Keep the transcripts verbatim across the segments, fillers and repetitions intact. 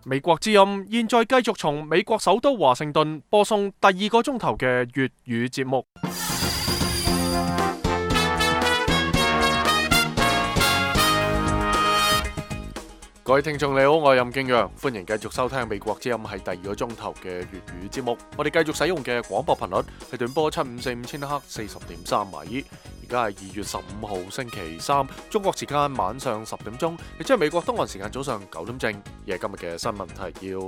美國之音現在繼續從美國首都華盛頓播送第二個鐘頭嘅粵語節目。各位聽眾你好，我係任敬陽，歡迎繼續收聽美國之音係第二個鐘頭嘅粵語節目。我哋繼續使用嘅廣播頻率係短波七五四五千赫四十點三米。而家係二月十五號星期三，中國時間晚上十點鐘，亦即係美國東岸時間早上九點正。而係今日嘅新聞提要。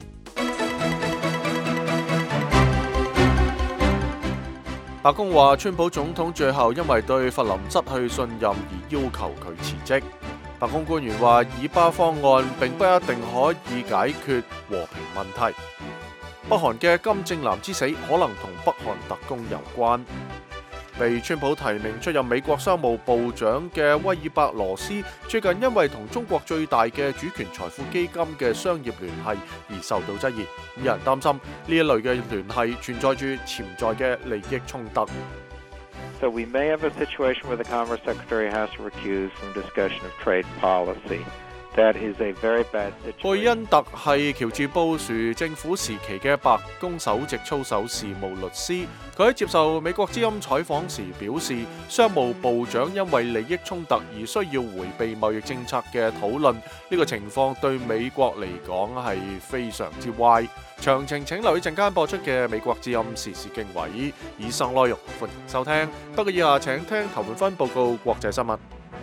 白宮話，川普總統最後因為對弗林失去信任而要求佢辭職。白宮官員話，以巴方案並不一定可以解決和平問題。北韓嘅金正男之死可能同北韓特工有關。被川普提名出任美國商務部長嘅威爾伯羅斯，最近因為同中國最大嘅主權財富基金嘅商業聯繫而受到質疑。有人擔心呢一類嘅聯繫存在住潛在嘅利益衝突。 So we may have a situation where the Commerce Secretary has to recuse from discussion of trade policy. That is a very bad situation. 貝恩特係喬治布殊政府時期嘅白宮首席操守事務律師。佢喺接受美國之音採訪時表示，商務部長因為利益衝突而需要迴避貿易政策嘅討論，呢、這個情況對美國嚟講係非常之歪。詳情請留意陣間播出嘅美國之音時事經緯。以上內容歡迎收聽。不過以下請聽頭半分報告國際新聞。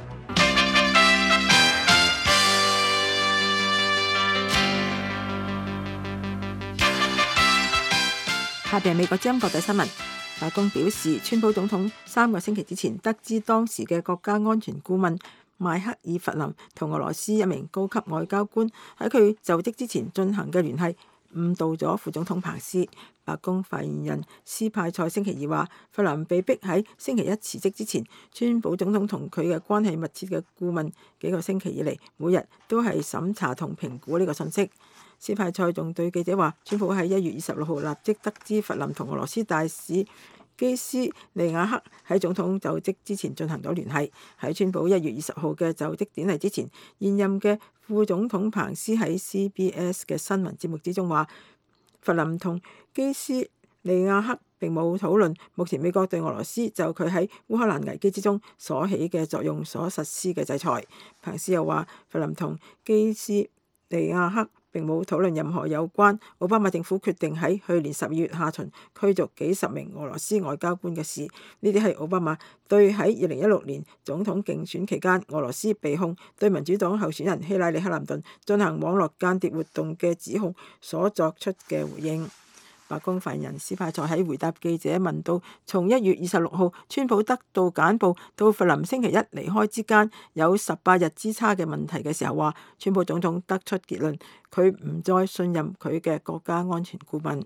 下邊係美國之音國際新聞。白宮表示，川普總統三個星期之前得知當時嘅國家安全顧問邁克爾弗林同俄羅斯一名高級外交官喺佢就職之前進行嘅聯繫，誤導咗副總統彭斯。白宮發言人斯派塞星期二話，弗林被逼喺星期一辭職之前，川普總統同佢嘅關係密切嘅顧問幾個星期以嚟，每日都係審查同評估呢個信息。斯派塞仲對記者話，川普喺一月二十六號立即得知弗林同俄羅斯大使基斯利亞克喺總統就職之前進行咗聯繫。喺川普一月二十號嘅就職典禮之前，現任嘅副總統彭斯喺 C B S 嘅新聞節目之中話，弗林同基斯利亞克並冇討論目前美國對俄羅斯就佢喺烏克蘭危機之中所起嘅作用所實施嘅制裁。彭斯又話，弗林同基斯利亞克並冇討論任何有關奧巴馬政府決定喺去年十二月下旬驅逐幾十名俄羅斯外交官嘅事。呢啲係奧巴馬對喺二零一六年總統競選期間俄羅斯被控對民主黨候選人希拉里克林頓進行網絡間諜活動嘅指控所作出嘅回應。白宮發言人斯派塞喺回答記者問到從一月二十六號川普得到簡報到弗林星期一離開之間有十八日之差嘅問題嘅時候話，川普總統得出結論，佢唔再信任佢嘅國家安全顧問。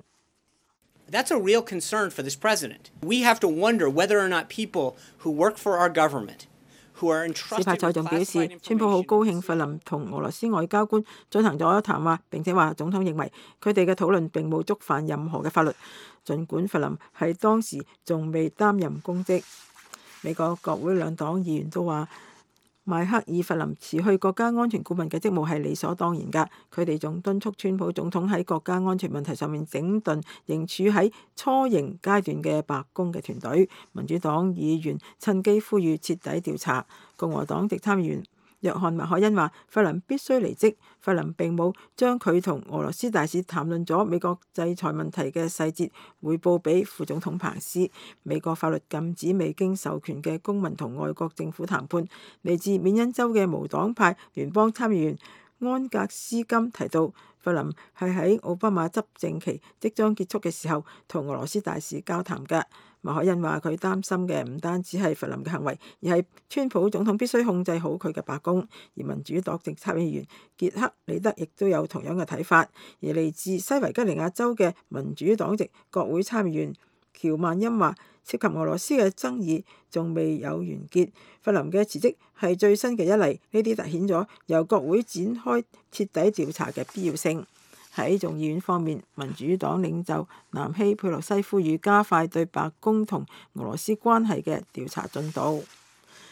That's a real concern for this president. We have to wonder whether or not people who work for our government斯派塞仲表示，川普好高興弗林同俄羅斯外交官進行咗談話，並且話總統認為佢哋嘅討論並冇觸犯任何嘅法律，儘管弗林喺當時仲未擔任公職。美國國會兩黨議員都話，邁克爾弗林辭去國家安全顧問嘅職務係理所當然㗎。佢哋仲敦促川普總統喺國家安全問題上面整頓仍處喺初型階段嘅白宮嘅團隊。民主黨議員趁機呼籲徹底調查。共和黨籍參議員約翰麥凱恩話，弗林必須離職。弗林並冇將佢同俄羅斯大使談論咗美國制裁問題嘅細節彙報俾副總統彭斯。美國法律禁止未經授權嘅公民同外國政府談判。嚟自緬因州嘅無黨派聯邦參議員安格斯金提到，弗林係喺奧巴馬執政期即將結束嘅時候同俄羅斯大使交談嘅。麥凱恩話，佢擔心嘅唔單止係弗林嘅行為，而係川普總統必須控制好佢嘅白宮。而民主黨籍參議員傑克里德亦都有同樣嘅睇法。而嚟自西維吉尼亞州嘅民主黨籍國會參議員喬曼恩話，涉及俄羅斯嘅爭議仲未有完結，弗林嘅辭職係最新嘅一例，呢啲凸顯咗由國會展開徹底調查嘅必要性。喺眾議院方面，民主黨領袖南希佩洛西呼籲加快對白宮同俄羅斯關係嘅調查進度。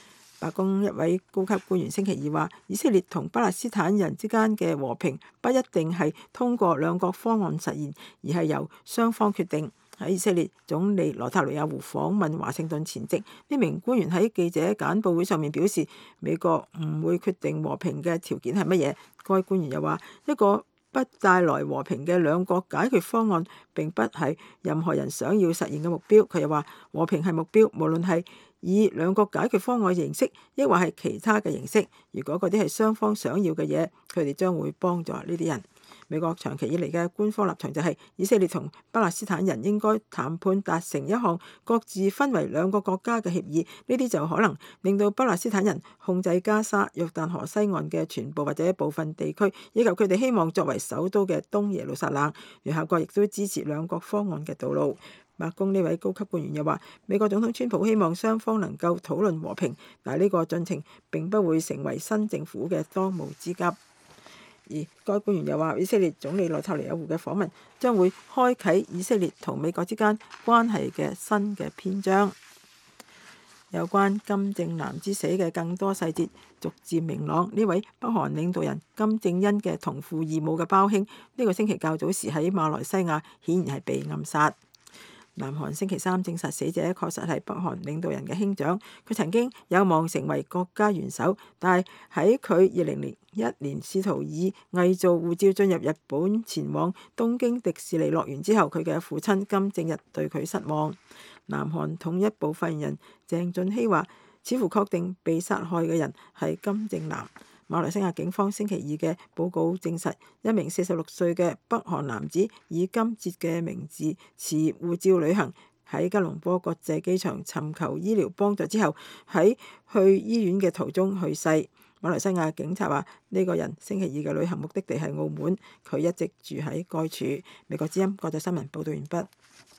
白宮一位高級官員星期二話，以色列同巴勒斯坦人之間嘅和平不一定係通過兩國方案實現，而係由雙方決定。喺以色列總理內塔尼亞胡訪問華盛頓前夕，呢名官員喺記者簡報會上面表示，美國唔會決定和平嘅條件係乜嘢。該官員又話，一個不帶來和平嘅兩國解決方案並不係任何人想要實現嘅目標。佢又話，和平係目標，無論係以兩國解決方案嘅形式，抑或係其他嘅形式。如果嗰啲係雙方想要嘅嘢，佢哋將會幫助呢啲人。美國長期以嚟嘅官方立場就係，以色列同巴勒斯坦人應該談判達成一項各自分為兩個國家嘅協議，呢啲就可能令到巴勒斯坦人控制加沙、約旦河西岸嘅全部或者部分地區，以及佢哋希望作為首都嘅東耶路撒冷。聯合國亦都支持兩國方案嘅道路。白宮呢位高級官員又話，美國總統川普希望雙方能夠討論和平，但係呢個進程並不會成為新政府嘅當務之急。而該官員又話，以色列總理內塔尼亞胡嘅訪問將會開啟以色列同美國之間關係嘅新嘅篇章。有關金正男之死嘅更多細節逐漸明朗。呢位北韓領導人金正恩嘅同父異母嘅胞兄，呢個星期較早時喺馬來西亞顯然係被暗殺。南韓星期三證實死者確實係北韓領導人嘅兄長，佢曾經有望成為國家元首，但係喺佢二零零一年試圖以偽造護照進入日本前往東京迪士尼樂園之後，佢嘅父親金正日對佢失望。南韓統一部發言人鄭俊熙話，似乎確定被殺害嘅人係金正男。馬來西亞警方星期二嘅報告證實，一名四十六歲嘅北韓男子以金哲嘅名字持護照旅行，喺吉隆坡國際機場尋求醫療幫助之後，喺去醫院嘅途中去世。馬來西亞警察話，呢個人星期二嘅旅行目的地係澳門，佢一直住喺該處。美國之音國際新聞報道完畢。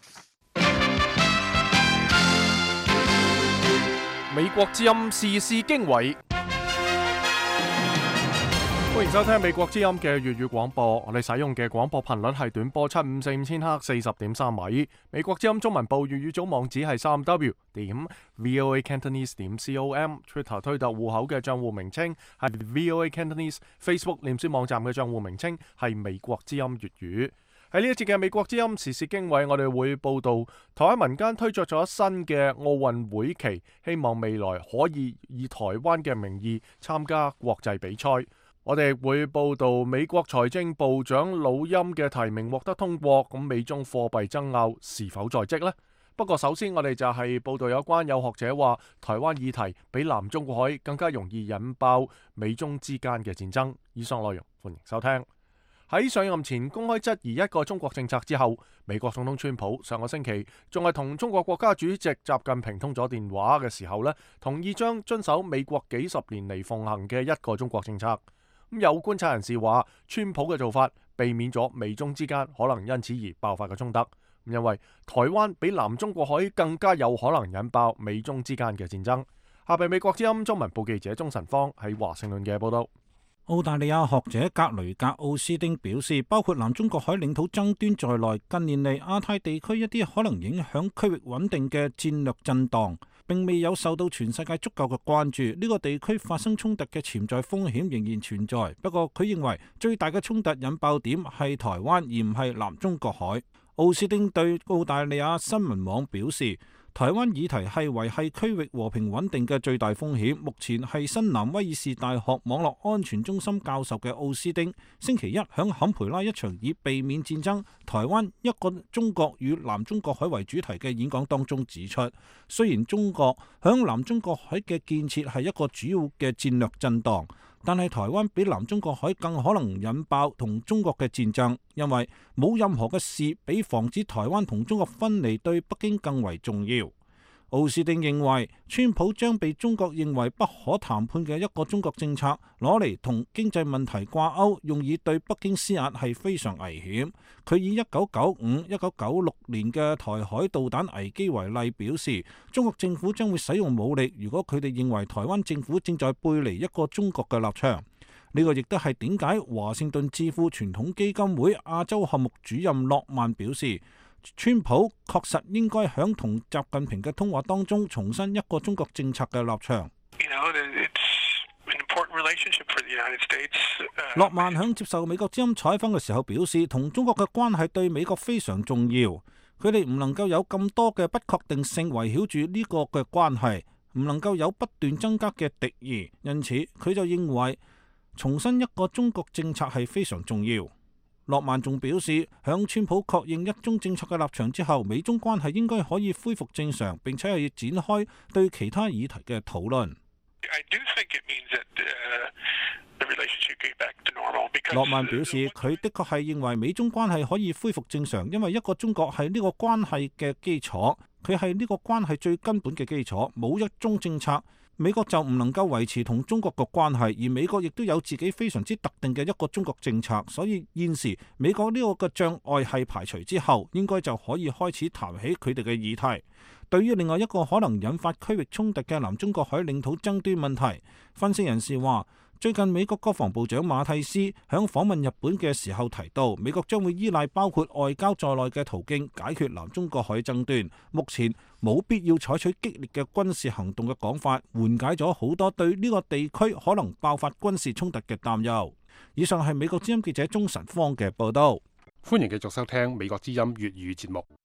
美國之音時事經緯。歡迎收聽美國之音嘅粵語廣播，我哋使用嘅廣播頻率係短波七五四五千赫四十點三米。美國之音中文部粵語組網址係三 w 點 voa cantonese 點 com，Twitter 推特戶口嘅賬戶名稱係 voa cantonese，Facebook 臉書網站嘅賬戶名稱係美國之音粵語。喺呢一節嘅美國之音時事經緯，我哋會報道台灣民間推着咗新嘅奧運會旗，希望未來可以以台灣嘅名義參加國際比賽。我哋會報道美國財政部長魯欽嘅提名獲得通過，咁美中貨幣爭拗是否在即呢？不過首先我哋就係報道有關有學者話台灣議題比南中國海更加容易引爆美中之間嘅戰爭。以上內容歡迎收聽。喺上任前公開質疑一個中國政策之後，美國總統川普上個星期仲係同中國國家主席習近平通咗電話嘅時候呢，同意將遵守美國幾十年嚟奉行嘅一個中國政策。有觀察人士話，川普嘅做法避免咗美中之間可能因此而爆發嘅衝突，因為台灣比南中國海更加有可能引爆美中之間嘅戰爭。下邊美國之音中文部記者鍾晨芳喺華盛頓嘅報道。 澳大利亞學者格雷格奧斯丁表示，包括南中國海領土爭端在內，近年嚟亞太地區一啲可能影響區域穩定嘅戰略震盪並未有受到全世界足夠嘅關注，呢個地區發生衝突嘅潛在風險仍然存在。不過佢認為最大嘅衝突引爆點係台灣，而唔係南中國海。奧斯丁對澳大利亞新聞網表示，台灣議題係維繫區域和平穩定嘅最大風險。目前係新南威爾士大學網絡安全中心教授嘅奧斯丁，星期一響坎培拉一場以避免戰爭、台灣一個中國與南中國海為主題嘅演講當中指出，雖然中國響南中國海嘅建設係一個主要嘅戰略震盪，但係台灣比南中國海更可能引爆同中國嘅戰爭，因為冇任何嘅事比防止台灣同中國分離對北京更為重要。奧斯丁認為，川普將被中國認為不可談判嘅一個中國政策攞嚟同經濟問題掛鈎，用以對北京施壓係非常危險。佢以一九九五、一九九六年嘅台海導彈危機為例，表示中國政府將會使用武力，如果佢哋認為台灣政府正在背離一個中國嘅立場。呢個亦都係點解華盛頓智庫傳統基金會亞洲項目主任諾曼表示，川普確實應該響同習近平嘅通話當中重申一個中國政策嘅立場。 諾曼響接受美國之音採訪嘅時候表示，同中國嘅關係對美國非常重要，佢哋唔能夠有咁多嘅不確定性圍繞住呢個嘅關係，唔能夠有不斷增加嘅敵意，因此佢就認為重申一個中國政策係非常重要。諾曼仲表示，響川普確認一中政策嘅立場之後，美中關係應該可以恢復正常，並且係展開對其他議題嘅討論。諾曼表示，佢的確係認為美中關係可以恢復正常，因為一個中國係呢個關係嘅基礎，佢係呢個關係最根本嘅基礎。冇一中政策，美國就唔能夠維持同中國嘅關係，而美國亦都有自己非常之特定嘅一個中國政策。所以現時美國呢個嘅障礙係排除之後，應該就可以開始談起佢哋嘅議題。對於另外一個可能引發區域衝突嘅南中國海領土爭端問題，分析人士話，最近美國國防部長馬蒂斯響訪問日本嘅時候提到，美國將會依賴包括外交在內嘅途徑解決南中國海爭端。目前冇必要採取激烈嘅軍事行動嘅講法，緩解咗好多對呢個地區可能爆發軍事衝突嘅擔憂。以上係美國之音記者鍾晨芳嘅報道。 歡迎繼續收聽美國之音粵語節目。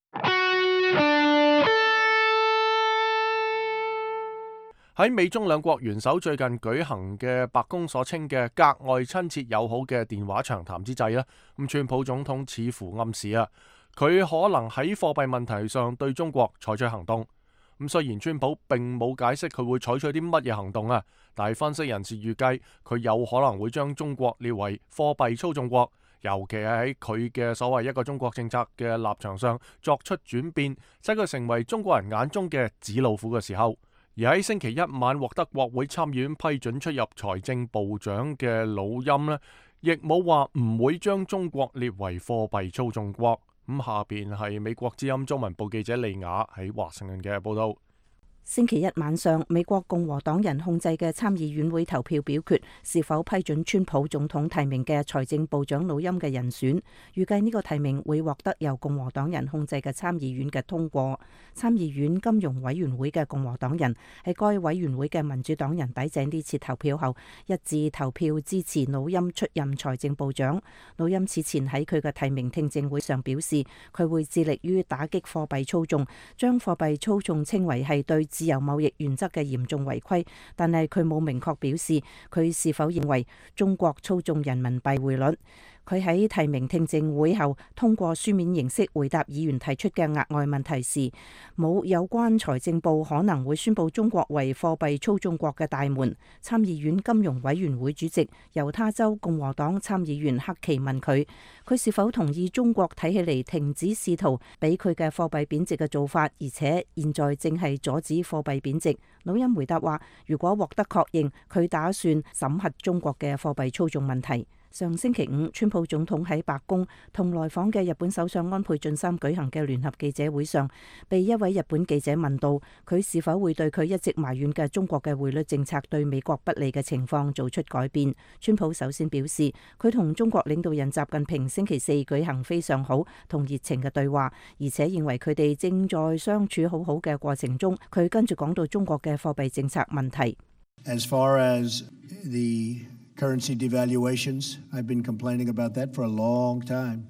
喺美中兩國元首最近舉行嘅白宮所稱嘅格外親切友好嘅電話長談之際咧，咁川普總統似乎暗示啊，佢可能喺貨幣問題上對中國採取行動。咁雖然川普並冇解釋佢會採取啲乜嘢行動啊，但係分析人士預計佢有可能會將中國列為貨幣操縱國，尤其係喺佢嘅所謂一個中國政策嘅立場上作出轉變，使佢成為中國人眼中嘅紙老虎嘅時候。而喺星期一晚獲得國會參議院批准出入財政部長嘅魯欽呢，亦冇話唔會將中國列為貨幣操縱國。咁下邊係美國之音中文部記者利雅喺華盛頓嘅報道。 星期一晚上，美國共和黨人控制嘅參議院會投票表決是否批准川普總統提名嘅財政部長魯欽嘅人選。預計呢個提名會獲得由共和黨人控制嘅參議院嘅通過。參議院金融委員會嘅共和黨人喺該委員會嘅民主黨人抵制呢次投票後，一致投票支持魯欽出任財政部長。魯欽此前喺佢嘅提名聽證會上表示，佢會致力於打擊貨幣操縱，將貨幣操縱稱為係對自由貿易原則嘅嚴重違規，但係佢冇明確表示佢是否認為中國操縱人民幣匯率。佢喺提名聽證會後通過書面形式回答議員提出嘅額外問題時，冇有關財政部可能會宣布中國為貨幣操縱國嘅大門。參議院金融委員會主席猶他州共和黨參議員克奇問佢，佢是否同意中國睇起嚟停止試圖俾佢嘅貨幣貶值嘅做法，而且現在正係阻止貨幣貶值。魯欽回答話，如果獲得確認，佢打算審核中國嘅貨幣操縱問題。上星期五，川普總統喺白宮同來訪嘅日本首相安倍晉三舉行嘅聯合記者會上，被一位日本記者問到佢是否會對佢一直埋怨嘅中國嘅匯率政策對美國不利嘅情況做出改變。川普首先表示，佢同中國領導人習近平星期四舉行非常好同熱情嘅對話，而且認為佢哋正在相處好好嘅過程中。佢跟住講到中國嘅貨幣政策問題。 As far as the currency devaluations, I've been complaining about that for a long time,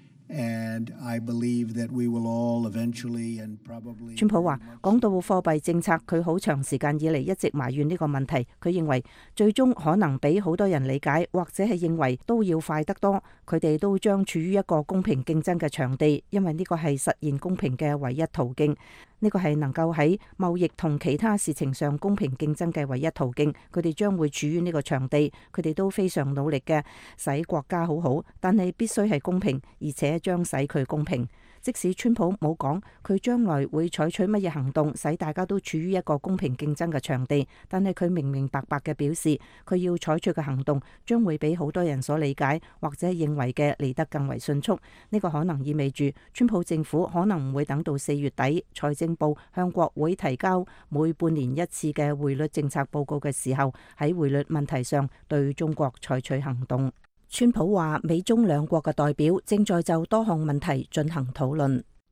and I believe that we will all eventually and probably. 川普話講到貨幣政策，佢好長時間以嚟一直埋怨呢個問題。佢認為最終可能俾好多人理解，或者係認為都要快得多。佢哋都將處於一個公平競爭嘅場地，因為呢個係實現公平嘅唯一途徑。呢個係能夠喺貿易同其他事情上公平競爭嘅唯一途徑。佢哋將會處於呢個場地，佢哋都非常努力嘅使國家好好，但係必須係公平，而且將使佢公平。即使川普冇講佢將來會採取乜嘢行動使大家都處於一個公平競爭嘅場地，但係佢明明白白嘅表示，佢要採取嘅行動將會比好多人所理解或者認為嘅嚟得更為迅速。呢個可能意味住川普政府可能唔會等到四月底財政部向國會提交每半年一次嘅匯率政策報告嘅時候，喺匯率問題上對中國採取行動。川普話美中兩國嘅代表正在就多項問題進行討論。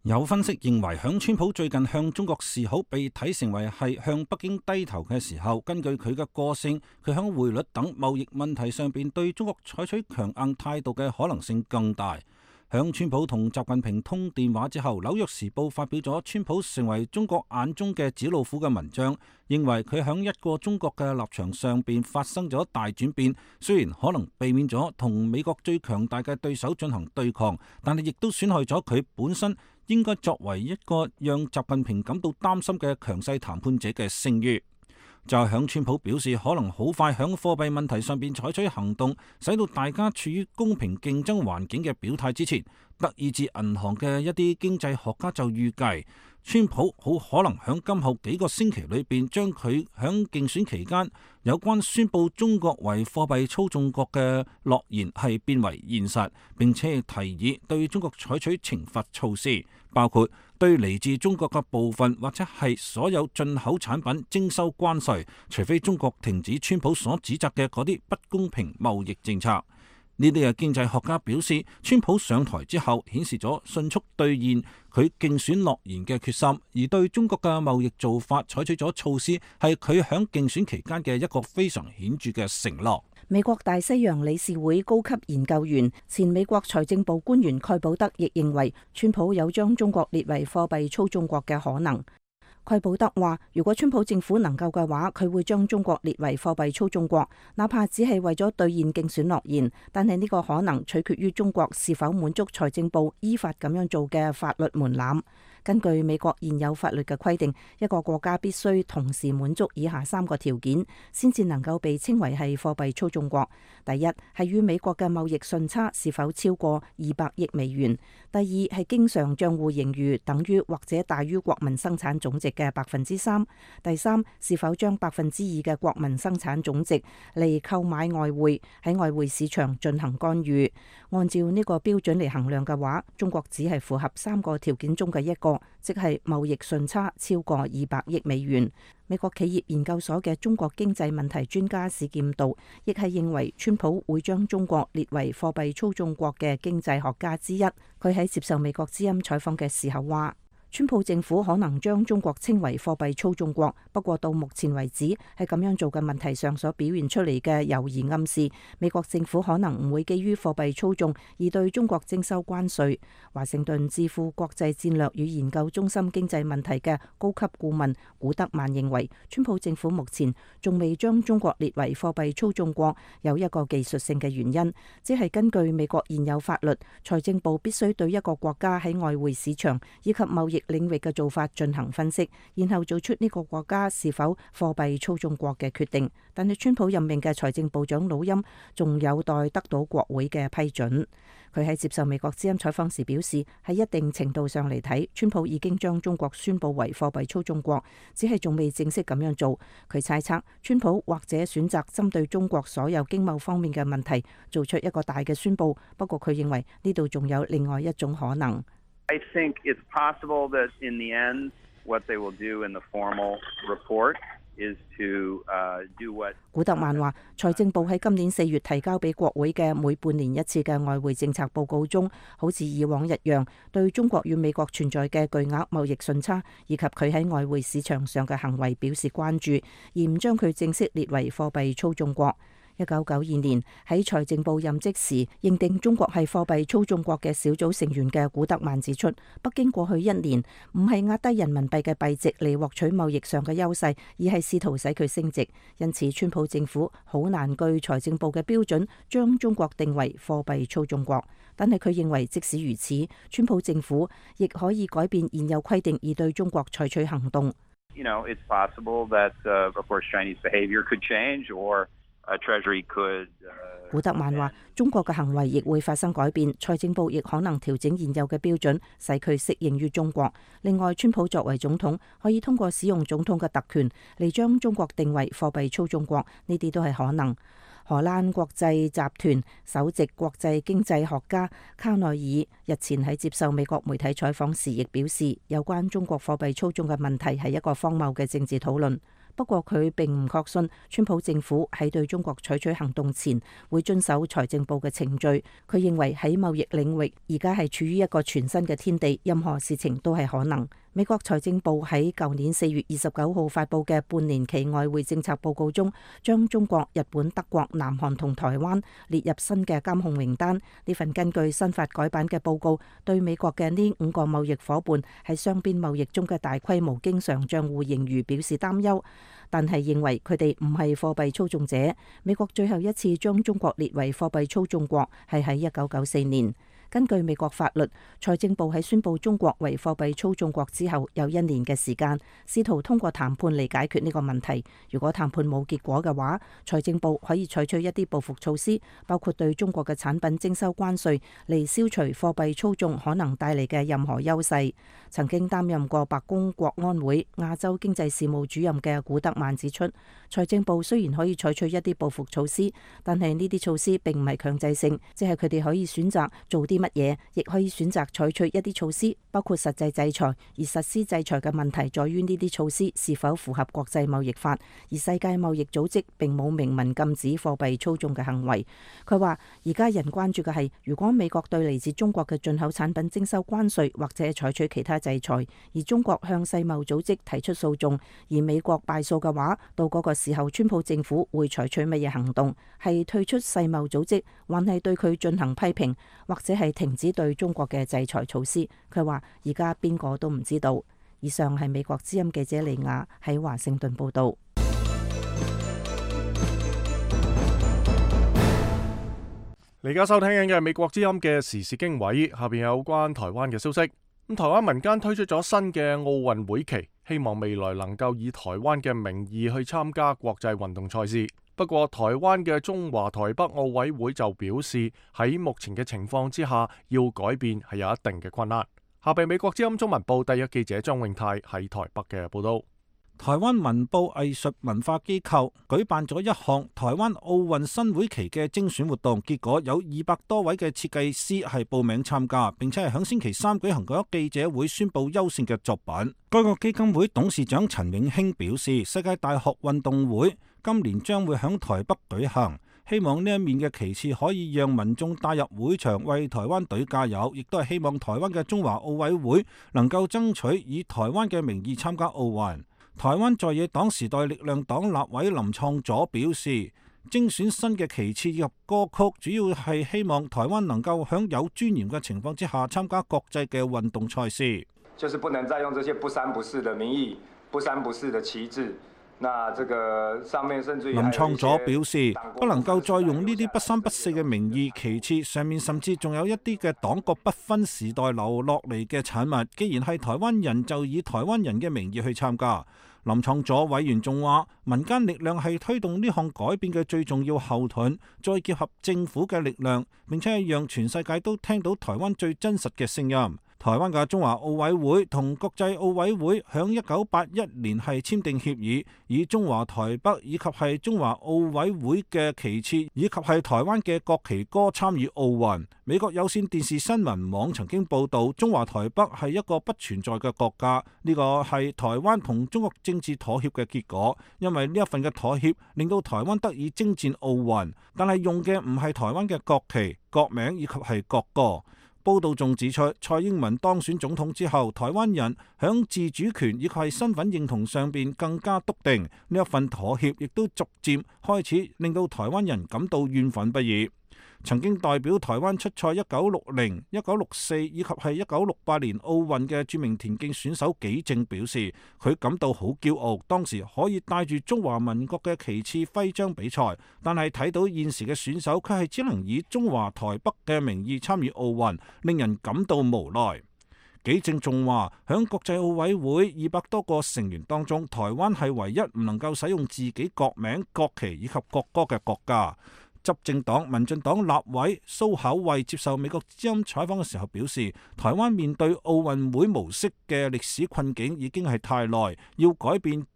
有分析認為，響川普最近向中國示好被睇成為係向北京低頭嘅時候，根據佢嘅個性，佢響匯率等貿易問題上邊對中國採取強硬態度嘅可能性更大。響川普同習近平通電話之後，紐約時報發表咗川普成為中國眼中嘅紙老虎嘅文章，認為佢響一個中國嘅立場上邊發生咗大轉變。雖然可能避免咗同美國最強大嘅對手進行對抗，但係亦都損害咗佢本身應該作為一個讓習近平感到擔心嘅強勢談判者嘅聲譽。就係響川普表示可能好快響貨幣問題上邊採取行動，使到大家處於公平競爭環境嘅表態之前，德意志銀行嘅一啲經濟學家就預計，川普好可能響今後幾個星期裏邊，將佢響競選期間有關宣布中國為貨幣操縱國嘅諾言係變為現實，並且提議對中國採取懲罰措施，包括對嚟自中國嘅部分或者係所有進口產品徵收關稅，除非中國停止川普所指責嘅嗰啲不公平貿易政策。呢啲嘅經濟學家表示，川普上台之後顯示咗迅速兌現佢競選諾言嘅決心，而對中國嘅貿易做法採取咗措施，係佢響競選期間嘅一個非常顯著嘅承諾。 美國大西洋理事會高級研究員、前美國財政部官員蓋保德亦認為，川普有將中國列為貨幣操縱國嘅可能。蓋保德話，如果川普政府能夠嘅話，佢會將中國列為貨幣操縱國，哪怕只係為咗兌現競選諾言。但係呢個可能取決於中國是否滿足財政部依法咁樣做嘅法律門檻。根據美國現有法律嘅規定，一個國家必須同時滿足以下三個條件，先至能夠被稱為係貨幣操縱國。第一係與美國嘅貿易順差是否超過二百億美元；第二係經常帳戶盈餘等於或者大於國民生產總值嘅百分之三；第三是否將百分之二嘅國民生產總值嚟購買外匯，喺外匯市場進行干預。按照呢個標準嚟衡量嘅話，中國只係符合三個條件中嘅一個，即係貿易順差超過二百億美元。美國企業研究所嘅中國經濟問題專家史劍道亦係認為，川普會將中國列為貨幣操縱國嘅經濟學家之一。佢喺接受美國之音採訪嘅時候話，川普政府可能將中國稱為貨幣操縱國，不過到目前為止喺咁樣做嘅問題上所表現出嚟嘅猶疑暗示，美國政府可能唔會基於貨幣操縱而對中國徵收關稅。華盛頓智庫國際戰略與研究中心經濟問題嘅高級顧問古德曼認為，川普政府目前仲未將中國列為貨幣操縱國，有一個技術性嘅原因，即係根據美國現有法律，財政部必須對一個國家喺外匯市場以及貿易領域嘅做法進行分析，然後做出呢個國家是否貨幣操縱國嘅決定。但係川普任命嘅財政部長努欽仲有待得到國會嘅批准。佢喺接受美國之音採訪時表示，喺一定程度上嚟睇，川普已經將中國宣佈為貨幣操縱國，只係仲未正式咁樣做。佢猜測川普或者選擇針對中國所有經貿方面嘅問題做出一個大嘅宣佈，不過佢認為呢度仲有另外一種可能。 I think it's possible that in the end, what they will do in the formal report is to do what. 古特曼話，財政部喺今年四月提交俾國會嘅每半年一次嘅外匯政策報告中，好似以往一樣，對中國與美國存在嘅巨額貿易順差以及佢喺外匯市場上嘅行為表示關注，而唔將佢正式列為貨幣操縱國。一九九二年喺財政部任職時，認定中國係貨幣操縱國嘅小組成員嘅古特曼指出，北京過去一年唔係壓低人民幣嘅幣值嚟獲取貿易上嘅優勢，而係試圖使佢升值。因此，川普政府好難據財政部嘅標準將中國定為貨幣操縱國。但係佢認為，即使如此，川普政府亦可以改變現有規定，而對中國採取行動。 You know, it's possible that, uh, of course, Chinese behavior could change, or Could, uh, 古特曼話：中國嘅行為亦會發生改變，財政部亦可能調整現有嘅標準，使佢適應於中國。另外，川普作為總統，可以通過使用總統嘅特權嚟將中國定為貨幣操縱國，呢啲都係可能。荷蘭國際集團首席國際經濟學家卡內爾日前喺接受美國媒體採訪時，亦表示有關中國貨幣操縱嘅問題係一個荒謬嘅政治討論。 不過佢並唔確信川普政府喺對中國採取行動前會遵守財政部嘅程序。佢認為喺貿易領域而家係處於一個全新嘅天地，任何事情都係可能。美國財政部喺舊年四月二十九號發佈嘅半年期外匯政策報告中，將中國、日本、德國、南韓同台灣列入新嘅監控名單。呢份根據新法改版嘅報告，對美國嘅呢五個貿易夥伴喺雙邊貿易中嘅大規模經常帳戶盈餘表示擔憂，但係認為佢哋唔係貨幣操縱者。美國最後一次將中國列為貨幣操縱國係喺一九九四年。根據美國法律，財政部喺宣布中國為貨幣操縱國之後，有一年嘅時間，試圖通過談判嚟解決呢個問題。如果談判冇結果嘅話，財政部可以採取一啲報復措施，包括對中國嘅產品徵收關稅，嚟消除貨幣操縱可能帶嚟嘅任何優勢。曾經擔任過白宮國安會亞洲經濟事務主任嘅古德曼指出，財政部雖然可以採取一啲報復措施，但係呢啲措施並唔係強制性，即係佢哋可以選擇做啲乜嘢，亦可以選擇採取一啲措施，包括實際制裁。而實施制裁嘅問題在於呢啲措施是否符合國際貿易法，而世界貿易組織並冇明文禁止貨幣操縱嘅行為。佢話而家人關注嘅係，如果美國對嚟自中國嘅進口產品徵收關稅或者採取其他制裁，而中國向世貿組織提出訴訟，而美國敗訴嘅話，到嗰個時候川普政府會採取乜嘢行動？係退出世貿組織，還係對佢進行批評，或者係停止對中國嘅制裁措施？佢話而家邊個都唔知道。以上係美國之音記者李雅喺華盛頓報道。 你而家收聽緊嘅係美國之音嘅時事經緯，下邊有關台灣嘅消息。咁台灣民間推出咗新嘅奧運會旗，希望未來能夠以台灣嘅名義去參加國際運動賽事。不過台灣嘅中華台北奧委會就表示，喺目前嘅情況之下，要改變係有一定嘅困難。下邊美國之音中文報第一記者張永泰喺台北嘅報道。 台灣文報藝術文化機構舉辦咗一項台灣奧運新會旗嘅精選活動，結果有二百多位嘅設計師係報名參加，並且係響星期三舉行咗記者會宣布優勝嘅作品。該個基金會董事長陳永興表示，世界大學運動會今年將會響台北舉行，希望呢一面嘅旗幟可以讓民眾帶入會場為台灣隊加油，亦都係希望台灣嘅中華奧委會能夠爭取以台灣嘅名義參加奧運。台灣在野黨時代力量黨立委林創佐表示，精選新嘅旗幟以及歌曲，主要係希望台灣能夠喺有尊嚴嘅情況之下參加國際嘅運動賽事。 就是不能再用這些不三不四的名義、不三不四的旗幟。那這個上面甚至林創佐表示，不能夠再用呢啲不三不四嘅名義旗幟，上面甚至仲有一啲嘅黨國不分時代留落嚟嘅產物。既然係台灣人，就以台灣人嘅名義去參加。林創佐委員仲話，民間力量係推動呢項改變嘅最重要後盾，再結合政府嘅力量，並且係讓全世界都聽到台灣最真實嘅聲音。台灣嘅中華奧委會同國際奧委會響一九八一年係簽訂協議，以中華台北以及係中華奧委會嘅旗幟以及係台灣嘅國旗歌參與奧運。美國有線電視新聞網曾經報道，中華台北係一個不存在嘅國家，呢個係台灣同中國政治妥協嘅結果，因為呢一份嘅妥協令到台灣得以征戰奧運，但係用嘅唔係台灣嘅國旗、國名以及係國歌。報道仲指出，蔡英文當選總統之後，台灣人響自主權以及係身份認同上邊更加篤定，呢一份妥協亦都逐漸開始令到台灣人感到怨憤不已。曾經代表台灣出賽一九六零、一九六四以及係一九六八年奧運嘅著名田徑選手紀政表示，佢感到好驕傲，當時可以帶住中華民國嘅旗幟徽章比賽，但係睇到現時嘅選手，佢係只能以中華台北嘅名義參與奧運，令人感到無奈。紀政仲話，響國際奧委會二百多個成員當中，台灣係唯一唔能夠使用自己國名、國旗以及國歌嘅國家。執政黨民進黨立委蘇巧慧接受美國之音採訪嘅時候表示，台灣面對奧運會模式嘅歷史困境已經係太耐，要改變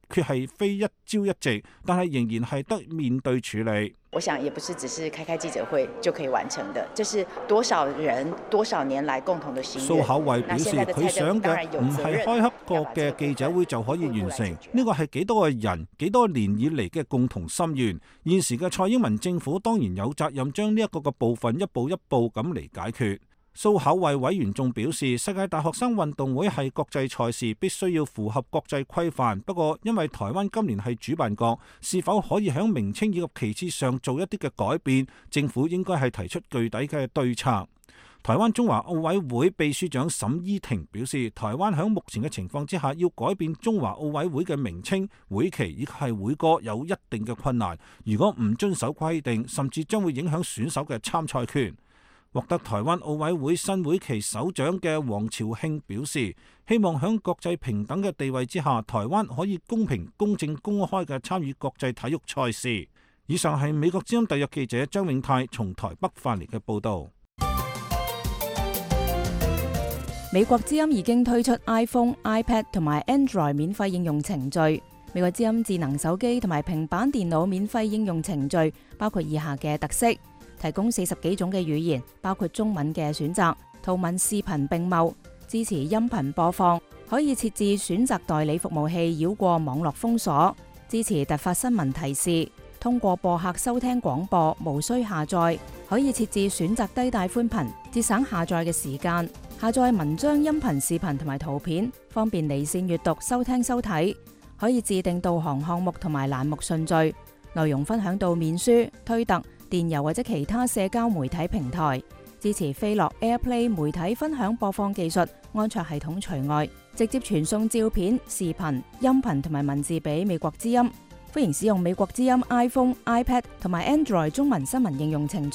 決係非一朝一夕，但係仍然係得面對處理。 我想也不是只是開開記者會就可以完成的，這是多少人多少年來共同的心願。 蘇巧慧表示，佢想嘅唔係開一個嘅記者會就可以完成，呢個係幾多個人幾多年以嚟嘅共同心願。現時嘅蔡英文政府當然有責任將呢一個嘅部分一步一步咁嚟解決。蘇巧慧委員仲表示，世界大學生運動會係國際賽事，必須要符合國際規範。不過，因為台灣今年係主辦國，是否可以喺名稱以及旗幟上做一啲嘅改變，政府應該係提出具體嘅對策。台灣中華奧委會秘書長沈依婷表示，台灣喺目前嘅情況之下，要改變中華奧委會嘅名稱、會旗以及係會歌，有一定嘅困難。如果唔遵守規定，甚至將會影響選手嘅參賽權。獲得台灣奧委會新會旗首長嘅黃朝慶表示，希望喺國際平等嘅地位之下，台灣可以公平、公正、公開嘅參與國際體育賽事。以上係美國之音特約記者張永泰從台北發嚟嘅報導。 美國之音已經推出 iPhone、iPad 同埋 Android 免費應用程序。美國之音智能手機同埋平板電腦免費應用程序包括以下嘅特色。提供四十幾種嘅語言，包括中文嘅選擇，圖文視頻並茂，支持音頻播放，可以設置選擇代理服務器繞過網絡封鎖，支持突發新聞提示，通過播客收聽廣播，無需下載，可以設置選擇低帶寬頻，節省下載嘅時間，下載文章、音頻、視頻同埋圖片，方便離線閱讀、收聽收睇，可以自定導航項目同埋欄目順序，內容分享到面書、推特、電郵或者其他社交媒體平台，支持飛樂 AirPlay 媒體分享播放技術，安卓系統除外，直接傳送照片、視頻、音頻同埋文字俾美國之音。歡迎使用美國之音 iPhone、iPad 同埋 Android 中文新聞應用程序。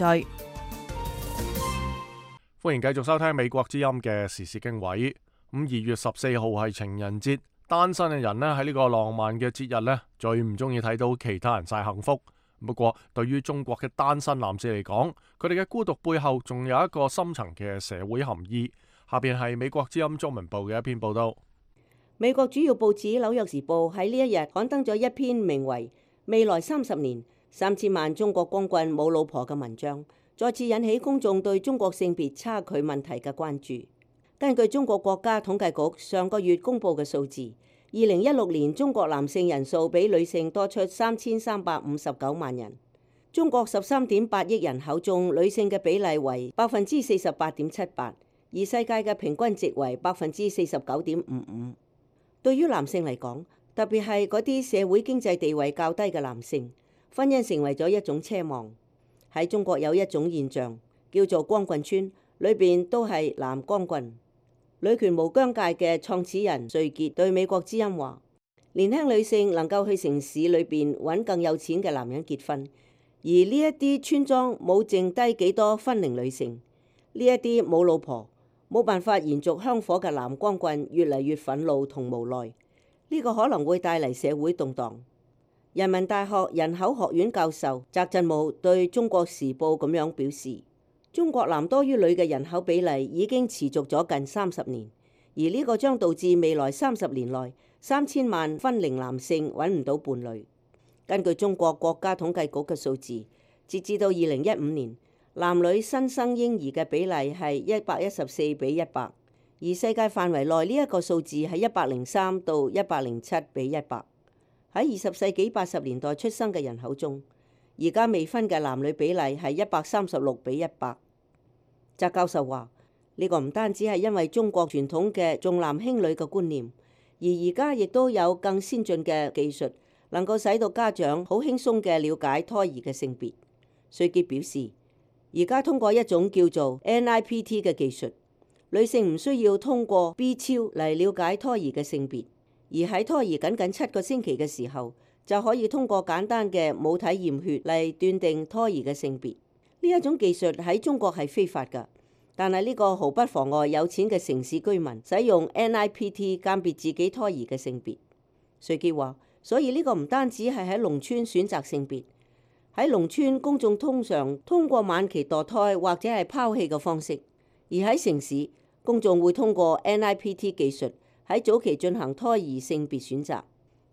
歡迎繼續收聽美國之音嘅時事經緯。咁二月十四號係情人節，單身嘅人呢喺呢個浪漫嘅節日呢，最唔中意睇到其他人晒幸福。不過，對於中國嘅單身男士嚟講，佢哋嘅孤獨背後仲有一個深層嘅社會含義。下邊係美國之音中文部嘅一篇報道。 美國主要報紙《紐約時報》喺呢一日刊登咗一篇名為《未來三十年三千萬中國光棍冇老婆》嘅文章，再次引起公眾對中國性別差距問題嘅關注。根據中國國家統計局上個月公布嘅數字，二零一六年中國男性人數比女性多出三千三百五十九萬人。中國十三點八億人口中，女性嘅比例為百分之四十八點七八，而世界嘅平均值為百分之四十九點五五。對於男性嚟講，特別係嗰啲社會經濟地位較低嘅男性，婚姻成為咗一種奢望。喺中國有一種現象叫做光棍村，裏邊都係男光棍。女權無疆界嘅創始人瑞傑對美國之音話：年輕女性能夠去城市裏邊揾更有錢嘅男人結婚，而呢一啲村莊冇剩低幾多婚齡女性，呢一啲冇老婆、冇辦法延續香火嘅男光棍越嚟越憤怒同無奈，呢個可能會帶嚟社會動盪。人民大學人口學院教授翟振武對中國時報咁樣表示：中國男多於女嘅人口比例已經持續咗近三十年，而呢個將導致未來三十年內三千萬婚齡男性揾唔到伴侶。根據中國國家統計局嘅數字，截至到二零一五年，男女新生嬰兒嘅比例係一百一十四比一百，而世界範圍內呢一個數字係一百零三到一百零七比一百。喺二十世紀八十年代出生嘅人口中，而家未婚嘅男女比例係一百三十六比一百。翟教授話：呢個唔單止係因為中國傳統嘅重男輕女嘅觀念，而而家亦都有更先進嘅技術，能夠使到家長好輕鬆嘅了解胎兒嘅性別。瑞傑表示，而家通過一種叫做 N I P T 嘅技術，女性唔需要通過 B 超嚟了解胎兒嘅性別，而喺胎兒僅僅七個星期嘅時候，就可以通過簡單嘅母體驗血嚟斷定胎兒嘅性別。呢一種技術喺中國係非法㗎，但係呢個毫不妨礙有錢嘅城市居民使用 N I P T 鑑別自己胎兒嘅性別。瑞傑話：所以呢個唔單止係喺農村選擇性別，喺農村公眾通常通過晚期墮胎或者係拋棄嘅方式，而喺城市公眾會通過 N I P T 技術喺早期進行胎兒性別選擇。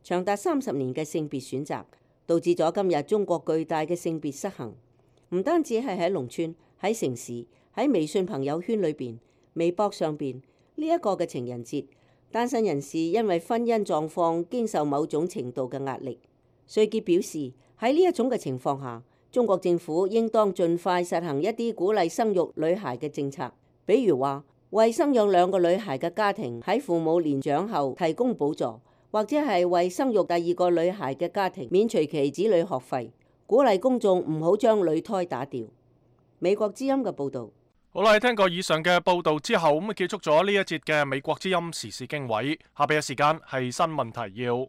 長達三十年嘅性別選擇，導致咗今日中國巨大嘅性別失衡。唔單止係喺農村、喺城市、喺微信朋友圈裏邊、微博上邊呢一個嘅情人節，單身人士因為婚姻狀況經受某種程度嘅壓力。瑞傑表示，喺呢一種嘅情況下，中國政府應當盡快實行一啲鼓勵生育女孩嘅政策，比如話為生養兩個女孩嘅家庭喺父母年長後提供補助，或者係為生育第二個女孩嘅家庭免除其子女學費，鼓勵公眾唔好將女胎打掉。美國之音嘅報導。 好啦，聽過以上嘅報導之後，咁啊結束咗呢一節嘅美國之音時事經緯。下邊嘅時間係新聞提要。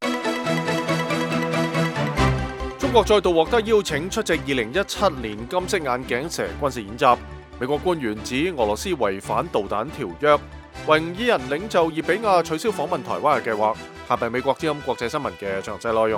中國再度獲得邀請出席二零一七年金色眼鏡蛇軍事演習。美國官員指俄羅斯違反導彈條約。維吾爾人領袖葉比亞取消訪問台灣嘅計劃。下邊美國之音國際新聞嘅詳細內容。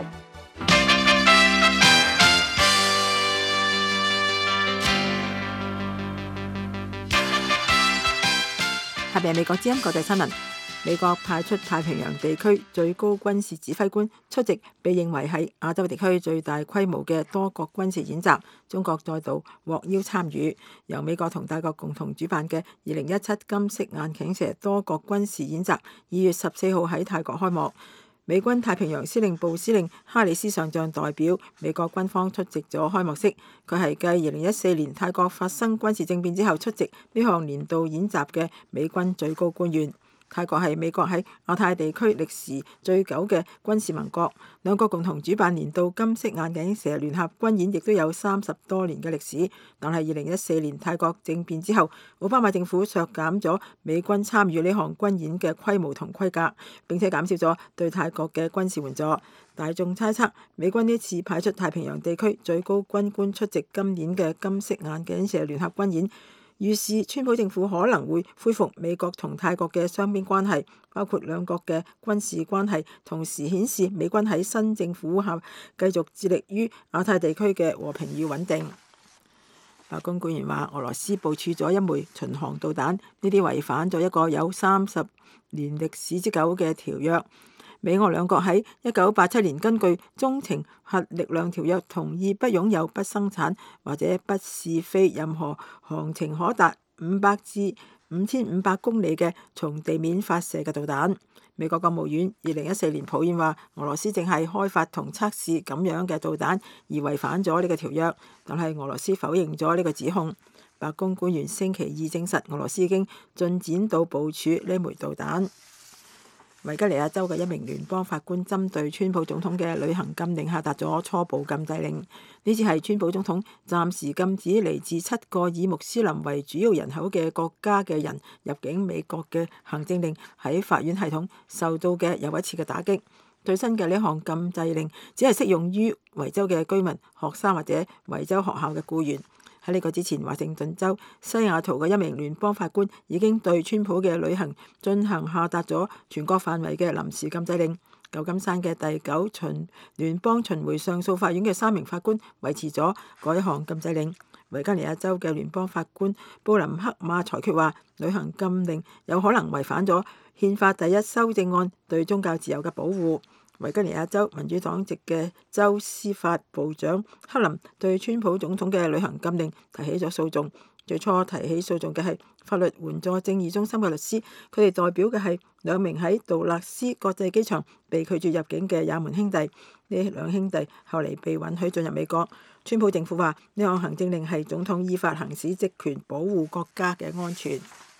下邊係美國之音國際新聞。美國派出太平洋地區最高軍事指揮官出席被認為係亞洲地區最大規模嘅多國軍事演習，中國再度獲邀參與，由美國同大國共同主辦嘅二零一七金色眼鏡蛇多國軍事演習，二月十四號喺泰國開幕。美軍太平洋司令部司令哈里斯上將代表美國軍方出席咗開幕式，佢係繼二零一四年泰國發生軍事政變之後出席呢項年度演習嘅美軍最高官員。泰國係美國喺亞太地區歷時最久嘅軍事盟國，兩國共同主辦年度金色眼鏡蛇聯合軍演亦都有三十多年嘅歷史。但係二零一四年泰國政變之後，奧巴馬政府削減咗美軍參與呢項軍演嘅規模同規格，並且減少咗對泰國嘅軍事援助。大眾猜測美軍呢次派出太平洋地區最高軍官出席今年嘅金色眼鏡蛇聯合軍演，預示川普政府可能會恢復美國同泰國嘅雙邊關係，包括兩國嘅軍事關係，同時顯示美軍喺新政府下繼續致力於亞太地區嘅和平與穩定。白宮官員話，俄羅斯部署咗一枚巡航導彈，呢啲違反咗一個有三十年歷史之久嘅條約。美俄兩國喺一九八七年根據中程核力量條約同意不擁有、不生產或者不試飛任何航程可達五百至五千五百公里嘅從地面發射嘅導彈。美國國務院二零一四年抱怨話，俄羅斯正係開發同測試咁樣嘅導彈而違反咗呢個條約，但係俄羅斯否認咗呢個指控。白宮官員星期二證實，俄羅斯已經進展到部署呢枚導彈。維吉尼亞州嘅一名聯邦法官針對川普總統嘅旅行禁令下達咗初步禁制令。呢次係川普總統暫時禁止嚟自七個以穆斯林為主要人口嘅國家嘅人入境美國嘅行政令喺法院系統受到嘅又一次嘅打擊。最新嘅呢項禁制令只係適用於維州嘅居民、學生或者維州學校嘅僱員。喺呢個之前，華盛頓州西雅圖嘅一名聯邦法官已經對川普嘅旅行進行下達咗全國範圍嘅臨時禁制令。舊金山嘅第九巡聯邦巡迴上訴法院嘅三名法官維持咗嗰一項禁制令。維吉尼亞州嘅聯邦法官布林克馬裁決話，旅行禁令有可能違反咗憲法第一修正案對宗教自由嘅保護。維吉尼亞州民主黨籍嘅州司法部長克林對川普總統嘅旅行禁令提起咗訴訟。最初提起訴訟嘅係法律援助正義中心嘅律師，佢哋代表嘅係兩名喺杜勒斯國際機場被拒絕入境嘅也門兄弟。呢兩兄弟後嚟被允許進入美國。川普政府話呢項行政令係總統依法行使職權保護國家嘅安全。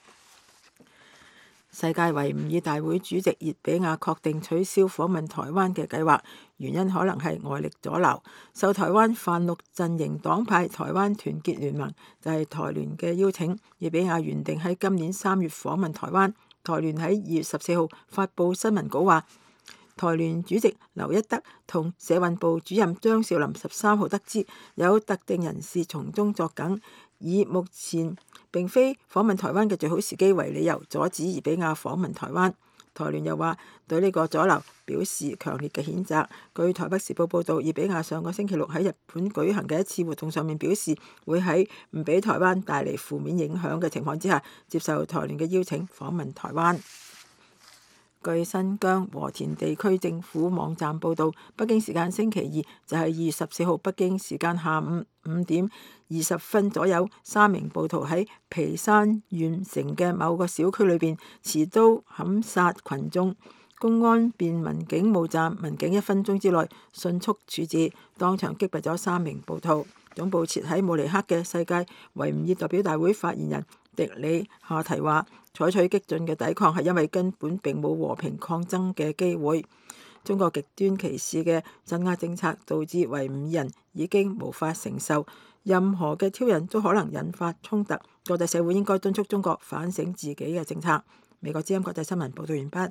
世界維吾爾大會主席熱比亞確定取消訪問台灣嘅計劃，原因可能係外力阻撓。受台灣泛綠陣營黨派台灣團結聯盟就係台聯嘅邀請，熱比亞原定喺今年三月訪問台灣。台聯喺二月十四號發布新聞稿話，台聯主席劉一德同社運部主任張少林十三號得知有特定人士從中作梗，以目前並非訪問台灣嘅最好時機為理由，阻止熱比亞訪問台灣。台聯又話對呢個阻撓表示強烈嘅譴責。據台北時報報導，熱比亞上個星期六喺日本舉行嘅一次活動上面表示，會喺唔俾台灣帶嚟負面影響嘅情況之下，接受台聯嘅邀請訪問台灣。 據新疆和田地區政府網站報導，北京時間星期二就係二月十四號北京時間下午五點二十分左右，三名暴徒喺皮山縣城嘅某個小區裏邊持刀砍殺群眾。公安便民警務站民警一分鐘之內迅速處置，當場擊斃咗三名暴徒。總部設喺慕尼黑嘅世界維吾爾代表大會發言人迪里夏提話，採取激進嘅抵抗係因為根本並冇和平抗爭嘅機會。中國極端歧視嘅鎮壓政策導致維吾爾人已經無法承受，任何嘅挑釁都可能引發衝突。國際社會應該敦促中國反省自己嘅政策。美國之音國際新聞報道完畢。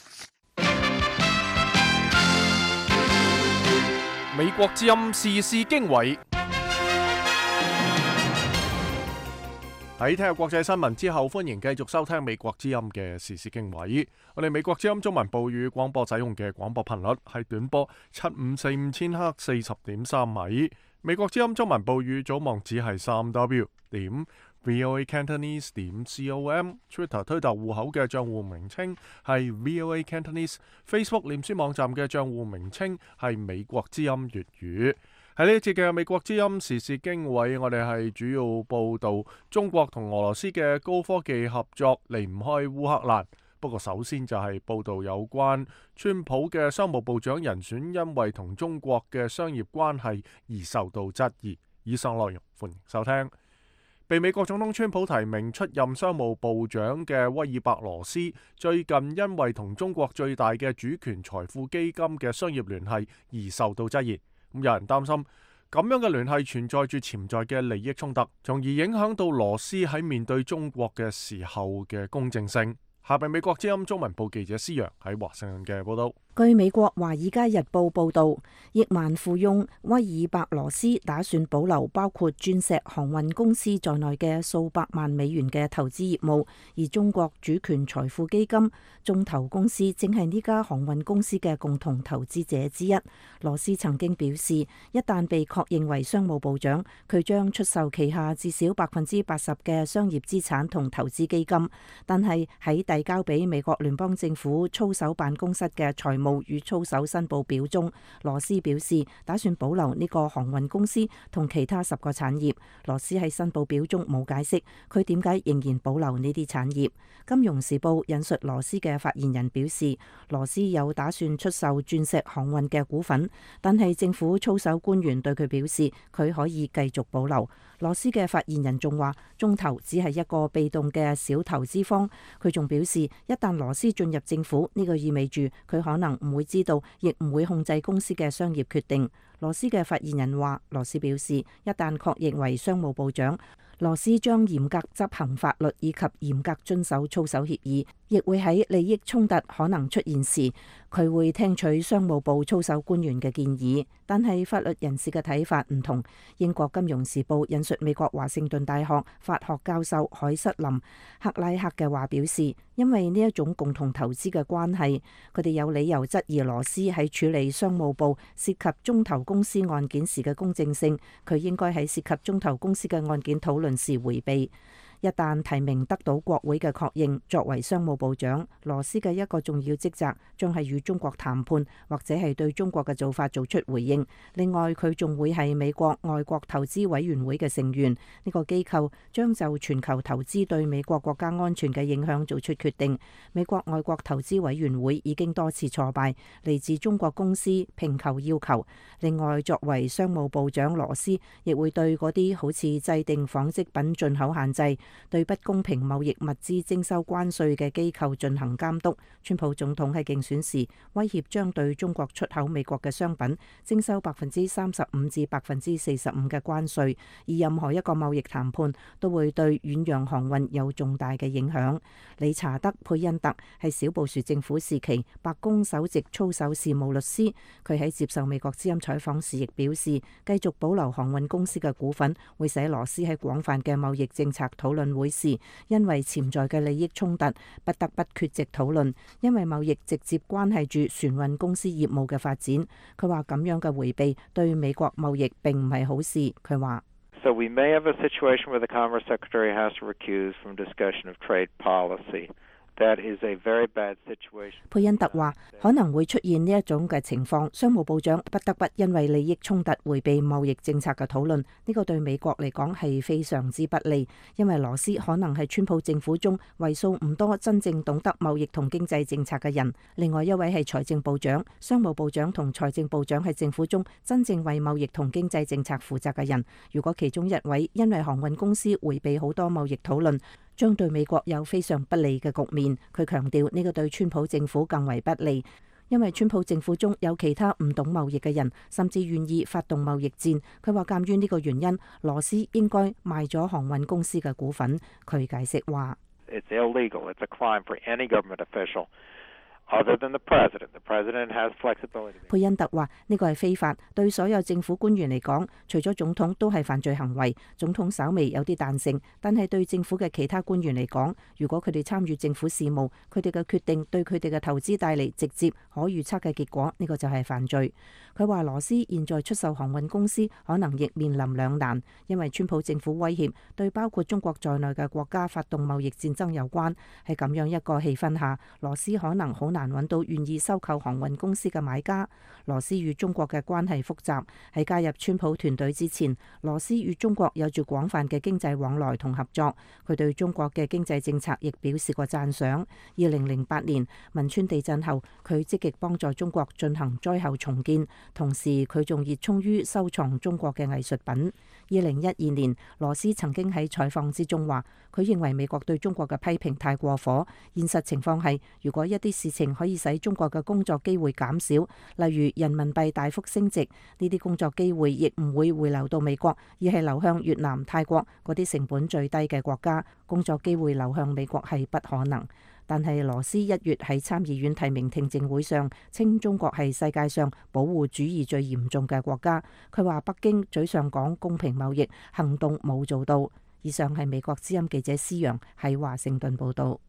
美國之音時事經緯。喺聽日國際新聞之後，歡迎繼續收聽美國之音嘅時事經緯。我哋美國之音中文部語廣播使用嘅廣播頻率係短波七五四五千赫四十點三米。美國之音中文部語組網址係三 w 點 voa cantonese 點 com。Twitter 推特戶口嘅賬戶名稱係 voa cantonese。Facebook 臉書網站嘅賬戶名稱係美國之音粵語。喺呢一節嘅美國之音時事經緯，我哋係主要報導中國同俄羅斯嘅高科技合作離唔開烏克蘭。不過首先就係報導有關川普嘅商務部長人選，因為同中國嘅商業關係而受到質疑。以上內容歡迎收聽。被美國總統川普提名出任商務部長嘅威爾伯羅斯，最近因為同中國最大嘅主權財富基金嘅商業聯繫而受到質疑。咁有人擔心咁樣嘅聯繫存在住潛在嘅利益衝突，從而影響到羅斯喺面對中國嘅時候嘅公正性。下邊美國之音中文部記者施洋喺華盛頓嘅報道。 據美國《華爾街日報》報導，億萬富翁威爾伯羅斯打算保留包括鑽石航運公司在內嘅數百萬美元嘅投資業務，而中國主權財富基金中投公司正係呢家航運公司嘅共同投資者之一。羅斯曾經表示，一旦被確認為商務部長，佢將出售旗下至少百分之八十嘅商業資產同投資基金，但係喺遞交俾美國聯邦政府操守辦公室嘅財務與操守申報表中，羅斯表示打算保留呢個航運公司同其他十個產業。羅斯喺申報表中冇解釋佢點解仍然保留呢啲產業。金融時報引述羅斯嘅發言人表示，羅斯有打算出售鑽石航運嘅股份，但係政府操守官員對佢表示佢可以繼續保留。羅斯嘅發言人仲話，中投只係一個被動嘅小投資方。佢仲表示，一旦羅斯進入政府，呢個意味住佢可能唔會知道，亦唔會控制公司嘅商業決定。羅斯嘅發言人話，羅斯表示，一旦確認為商務部長，羅斯將嚴格執行法律以及嚴格遵守操守協議，亦會喺利益衝突可能出現時，佢會聽取商務部操守官員嘅建議。但係法律人士嘅睇法唔同。英國金融時報引述美國華盛頓大學法學教授海瑟琳克拉克嘅話表示，因為呢一種共同投資嘅關係，佢哋有理由質疑羅斯喺處理商務部涉及中投公司案件時嘅公正性。佢應該喺涉及中投公司嘅案件討論時迴避。一旦提名得到國會嘅確認，作為商務部長，羅斯嘅一個重要職責將係與中國談判，或者係對中國嘅做法做出回應。另外，佢仲會係美國外國投資委員會嘅成員，呢個機構將就全球投資對美國國家安全嘅影響做出決定。美國外國投資委員會已經多次挫敗嚟自中國公司併購要求。另外，作為商務部長，羅斯亦會對嗰啲好似制定紡織品進口限制、對不公平貿易物資徵收關稅嘅機構進行監督。川普總統喺競選時威脅將對中國出口美國嘅商品徵收百分之三十五至百分之四十五嘅關稅，而任何一個貿易談判都會對遠洋航運有重大嘅影響。理查德·佩恩特係小布殊政府時期白宮首席操守事務律師，佢喺接受美國之音採訪時亦表示，繼續保留航運公司嘅股份會使羅斯喺廣泛嘅貿易政策討論會時，因為潛在嘅利益衝突，不得不缺席討論，因為貿易直接關係住船運公司業務嘅發展。佢話咁樣嘅迴避對美國貿易並唔係好事。佢話 So we may have a situation where the Commerce Secretary has to recuse from discussion of trade policy. That is a very bad situation. 佩恩特話可能會出現呢一種嘅情況，商務部長不得不因為利益衝突迴避貿易政策嘅討論，呢個對美國嚟講係非常之不利，因為羅斯可能係川普政府中為數唔多真正懂得貿易同經濟政策嘅人。另外一位係財政部長，商務部長同財政部長係政府中真正為貿易同經濟政策負責嘅人。如果其中一位因為航運公司迴避好多貿易討論，將對美國有非常不利嘅局面。佢強調呢個對川普政府更為不利，因為川普政府中有其他唔懂貿易嘅人，甚至願意發動貿易戰。佢話鑑於呢個原因，羅斯應該賣咗航運公司嘅股份。佢解釋話 ：It's illegal. It's a crime for any government official. Other than the president, the president has flexibility. 佩恩特話：呢個係非法，對所有政府官員嚟講，除咗總統都係犯罪行為。總統稍微有啲彈性，但係對政府嘅其他官員嚟講，如果佢哋參與政府事務，佢哋嘅決定對佢哋嘅投資帶嚟直接可預測嘅結果，呢個就係犯罪。佢話羅斯現在出售航運公司，可能亦面臨兩難，因為川普政府威脅對包括中國在內嘅國家發動貿易戰爭有關。喺咁樣一個氣氛下，羅斯可能好難難揾到願意收購航運公司嘅買家。羅斯與中國嘅關係複雜，喺加入川普團隊之前，羅斯與中國有住廣泛嘅經濟往來同合作。佢對中國嘅經濟政策亦表示過讚賞。二零零八年汶川地震後，佢積極幫助中國進行災後重建，同時佢仲熱衷於收藏中國嘅藝術品。二零一二年，羅斯曾經喺採訪之中話，佢認為美國對中國嘅批評太過火。現實情況係，如果一啲事情可以使中國嘅工作機會減少，例如人民幣大幅升值，呢啲工作機會亦唔會回流到美國，而係流向越南、泰國嗰啲成本最低嘅國家。工作機會流向美國係不可能。但係羅斯一月喺參議院提名聽證會上稱中國係世界上保護主義最嚴重嘅國家。佢話北京嘴上講公平貿易，行動冇做到。以上係美國之音記者施陽喺華盛頓報道。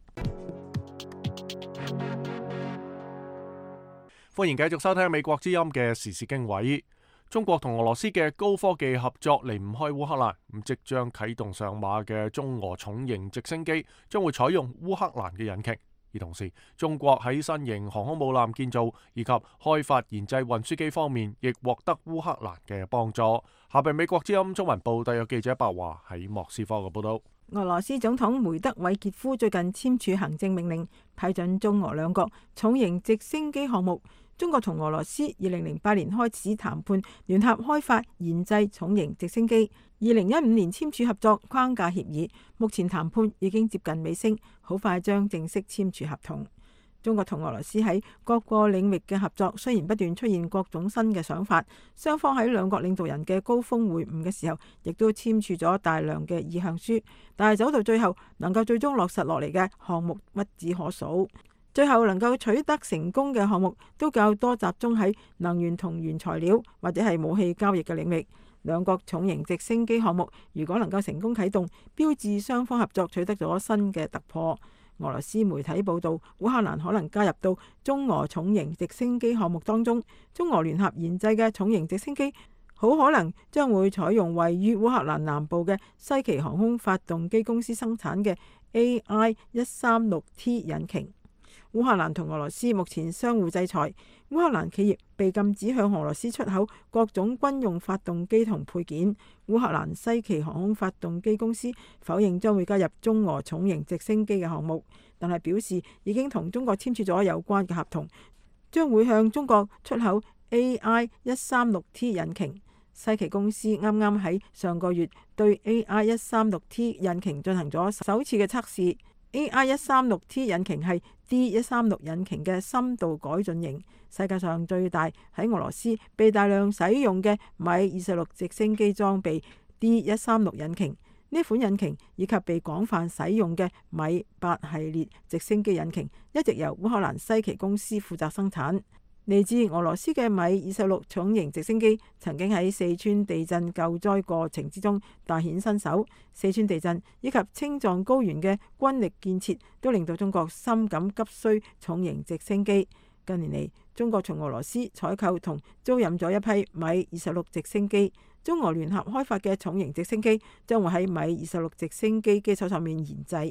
歡迎繼續收聽美國之音嘅時事經緯。中國同俄羅斯嘅高科技合作離唔開烏克蘭，咁即將啟動上馬嘅中俄重型直升機將會採用烏克蘭嘅引擎。而同時，中國喺新型航空母艦建造以及開發研製運輸機方面，亦獲得烏克蘭嘅幫助。下邊美國之音中文部特約記者白華喺莫斯科嘅報道。 俄羅斯總統梅德韋傑夫最近簽署行政命令，批准中俄兩國重型直升機項目。中國同俄羅斯二零零八年開始談判，聯合開發研製重型直升機。二零一五年簽署合作框架協議，目前談判已經接近尾聲，好快將正式簽署合同。中國同俄羅斯喺各個領域嘅合作雖然不斷出現各種新嘅想法，雙方喺兩國領導人嘅高峰會晤嘅時候，亦都簽署咗大量嘅意向書，但係走到最後能夠最終落實落嚟嘅項目屈指可數。最後能夠取得成功嘅項目都較多集中喺能源同原材料或者係武器交易嘅領域。兩國重型直升機項目如果能夠成功啟動，標誌雙方合作取得咗新嘅突破。俄羅斯媒體報道，烏克蘭可能加入到中俄重型直升機項目當中。中俄聯合研製嘅重型直升機好可能將會採用位於烏克蘭南部嘅西奇航空發動機公司生產嘅 A I 一三六 T 引擎。烏克蘭同俄羅斯目前相互制裁，烏克蘭企業被禁止向俄羅斯出口各種軍用發動機同配件。烏克蘭西奇航空發動機公司否認將會加入中俄重型直升機嘅項目，但係表示已經同中國簽署咗有關嘅合同，將會向中國出口 A I 一三六 T 引擎。西奇公司啱啱喺上個月對 A I 一三六 T 引擎進行咗首次嘅測試。A I 一三六 T 引擎係 D 一三六引擎嘅深度改進型，世界上最大，喺俄羅斯被大量使用嘅米二十六直升機裝備 D 一三六引擎。呢款引擎以及被廣泛使用嘅米八系列直升機引擎，一直由烏克蘭西奇公司負責生產。嚟自俄羅斯嘅米二十六重型直升機曾經喺四川地震救災過程之中大顯身手。四川地震以及青藏高原嘅軍力建設都令到中國深感急需重型直升機。近年嚟，中國從俄羅斯採購同租賃咗一批米二十六直升機。中俄聯合開發嘅重型直升機將會喺米二十六直升機基礎上面研製。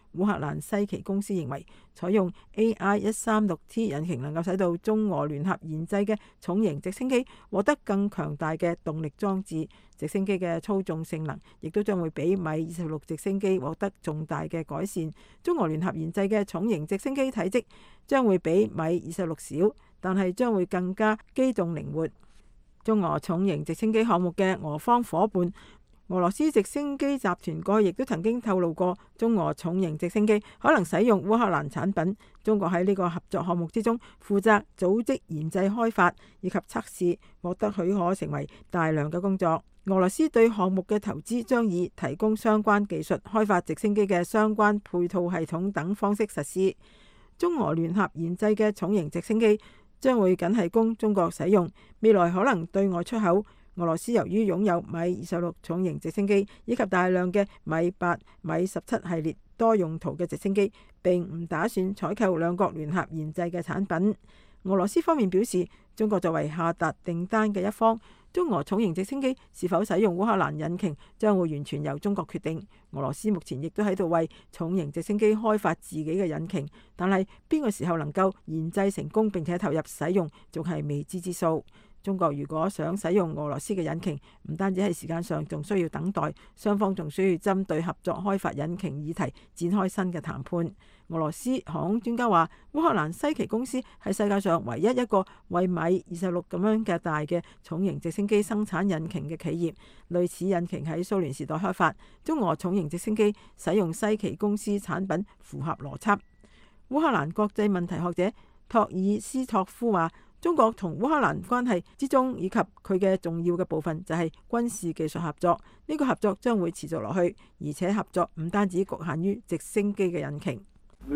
烏克蘭西奇公司認為，採用 A I 一三六 T 引擎能夠使到中俄聯合研製嘅重型直升機獲得更強大嘅動力裝置，直升機嘅操縱性能亦都將會比米二十六直升機獲得重大嘅改善。中俄聯合研製嘅重型直升機體積將會比米二十六小，但係將會更加機動靈活。中俄重型直升機項目嘅俄方夥伴俄羅斯直升機集團過去亦都曾經透露過，中俄重型直升機可能使用烏克蘭產品。中國喺呢個合作項目之中負責組織研製開發以及測試，獲得許可成為大量嘅工作。俄羅斯對項目嘅投資將以提供相關技術、開發直升機嘅相關配套系統等方式實施。中俄聯合研製嘅重型直升機將會僅係供中國使用，未來可能對外出口。俄羅斯由於擁有米二十六重型直升機以及大量嘅米八、米十七系列多用途嘅直升機，並唔打算採購兩國聯合研製嘅產品。俄羅斯方面表示，中國作為下達訂單嘅一方，中俄重型直升機是否使用烏克蘭引擎將會完全由中國決定。俄羅斯目前亦都喺度為重型直升機開發自己嘅引擎，但係邊個時候能夠研製成功並且投入使用，仲係未知之數。中國如果想使用俄羅斯嘅引擎，唔單止係時間上仲需要等待，雙方仲需要針對合作開發引擎議題展開新嘅談判。俄羅斯航空專家話，烏克蘭西奇公司係世界上唯一一個為米二十六咁樣嘅大嘅重型直升機生產引擎嘅企業。類似引擎喺蘇聯時代開發，中俄重型直升機使用西奇公司產品符合邏輯。烏克蘭國際問題學者托爾斯托夫話，中國同烏克蘭關係之中，以及佢嘅重要嘅部分就係軍事技術合作。呢個合作將會持續落去，而且合作唔單止局限於直升機嘅引擎。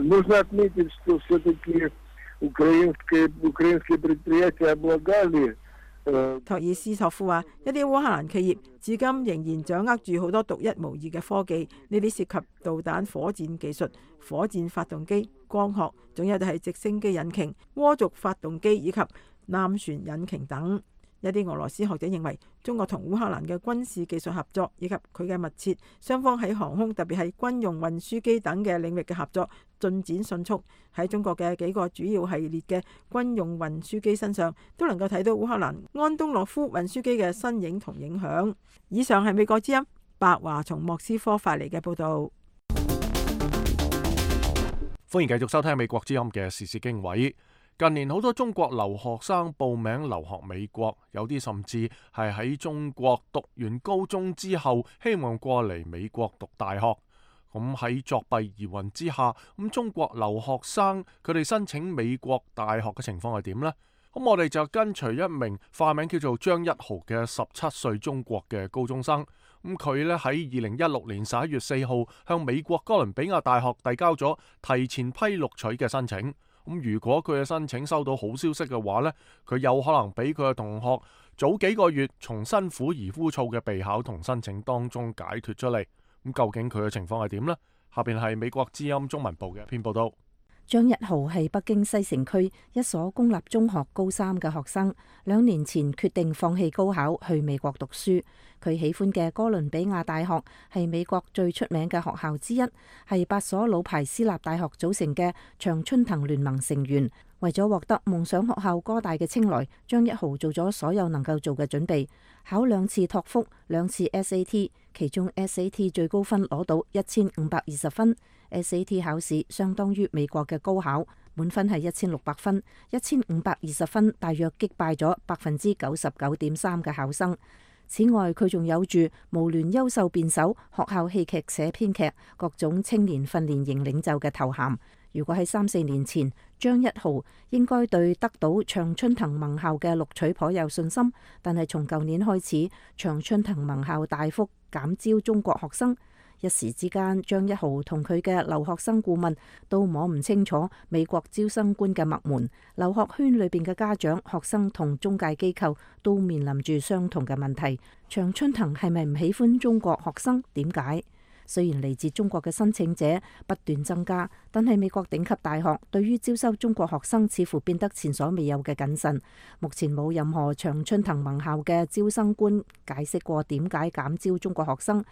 托爾斯托夫話，一啲烏克蘭企業至今仍然掌握住好多獨一無二嘅科技，呢啲涉及導彈火箭技術、火箭發動機、光學，仲有就係直升機引擎、渦軸發動機以及艦船引擎等。一啲俄羅斯學者認為，中國同烏克蘭嘅軍事技術合作以及佢嘅密切，雙方喺航空特別係軍用運輸機等嘅領域嘅合作進展迅速。喺中國嘅幾個主要系列嘅軍用運輸機身上，都能夠睇到烏克蘭安東諾夫運輸機嘅身影同影響。以上係美國之音白華從莫斯科發嚟嘅報導。 歡迎繼續收聽美國之音嘅時事經緯。近年好多中國留學生報名留學美國，有啲甚至係喺中國讀完高中之後，希望過嚟美國讀大學。咁喺作弊疑雲之下，咁中國留學生佢哋申請美國大學嘅情況係點呢？咁我哋就跟隨一名化名叫做張一豪嘅十七歲中國嘅高中生。咁佢呢喺二零一六年十一月四號向美國哥倫比亞大學遞交咗提前批錄取嘅申請。咁如果佢嘅申請收到好消息嘅話呢，佢有可能俾佢嘅同學早幾個月從辛苦而枯燥嘅備考同申請當中解脫出嚟。咁究竟佢嘅情況係點呢？下邊係美國之音中文部嘅一篇報道。 張一豪係北京西城區一所公立中學高三嘅學生，兩年前決定放棄高考去美國讀書。佢喜歡嘅哥倫比亞大學係美國最出名嘅學校之一，係八所老牌私立大學組成嘅長春藤聯盟成員。為咗獲得夢想學校哥大嘅青睞，張一豪做咗所有能夠做嘅準備，考兩次托福，兩次 S A T， 其中 S A T 最高分攞到一千五百二十分。S A T 考試相當於美國嘅高考，滿分係一千六百分，一千五百二十分大約擊敗咗百分之九十九點三嘅考生。此外，佢仲有住毛聯優秀辯手、學校戲劇社編劇、各種青年訓練營領袖嘅頭銜。如果喺三四年前，張一豪應該對得到長春藤盟校嘅錄取頗有信心，但係從舊年開始，長春藤盟校大幅減招中國學生。一時之間，張一豪同佢嘅留學生顧問都摸唔清楚美國招生官嘅脈門。留學圈裏邊嘅家長、學生同中介機構都面臨住相同嘅問題。長春藤係咪唔喜歡中國學生？點解？雖然嚟自中國嘅申請者不斷增加，但係美國頂級大學對於招收中國學生似乎變得前所未有嘅謹慎。目前冇任何長春藤盟校嘅招生官解釋過點解減招中國學生。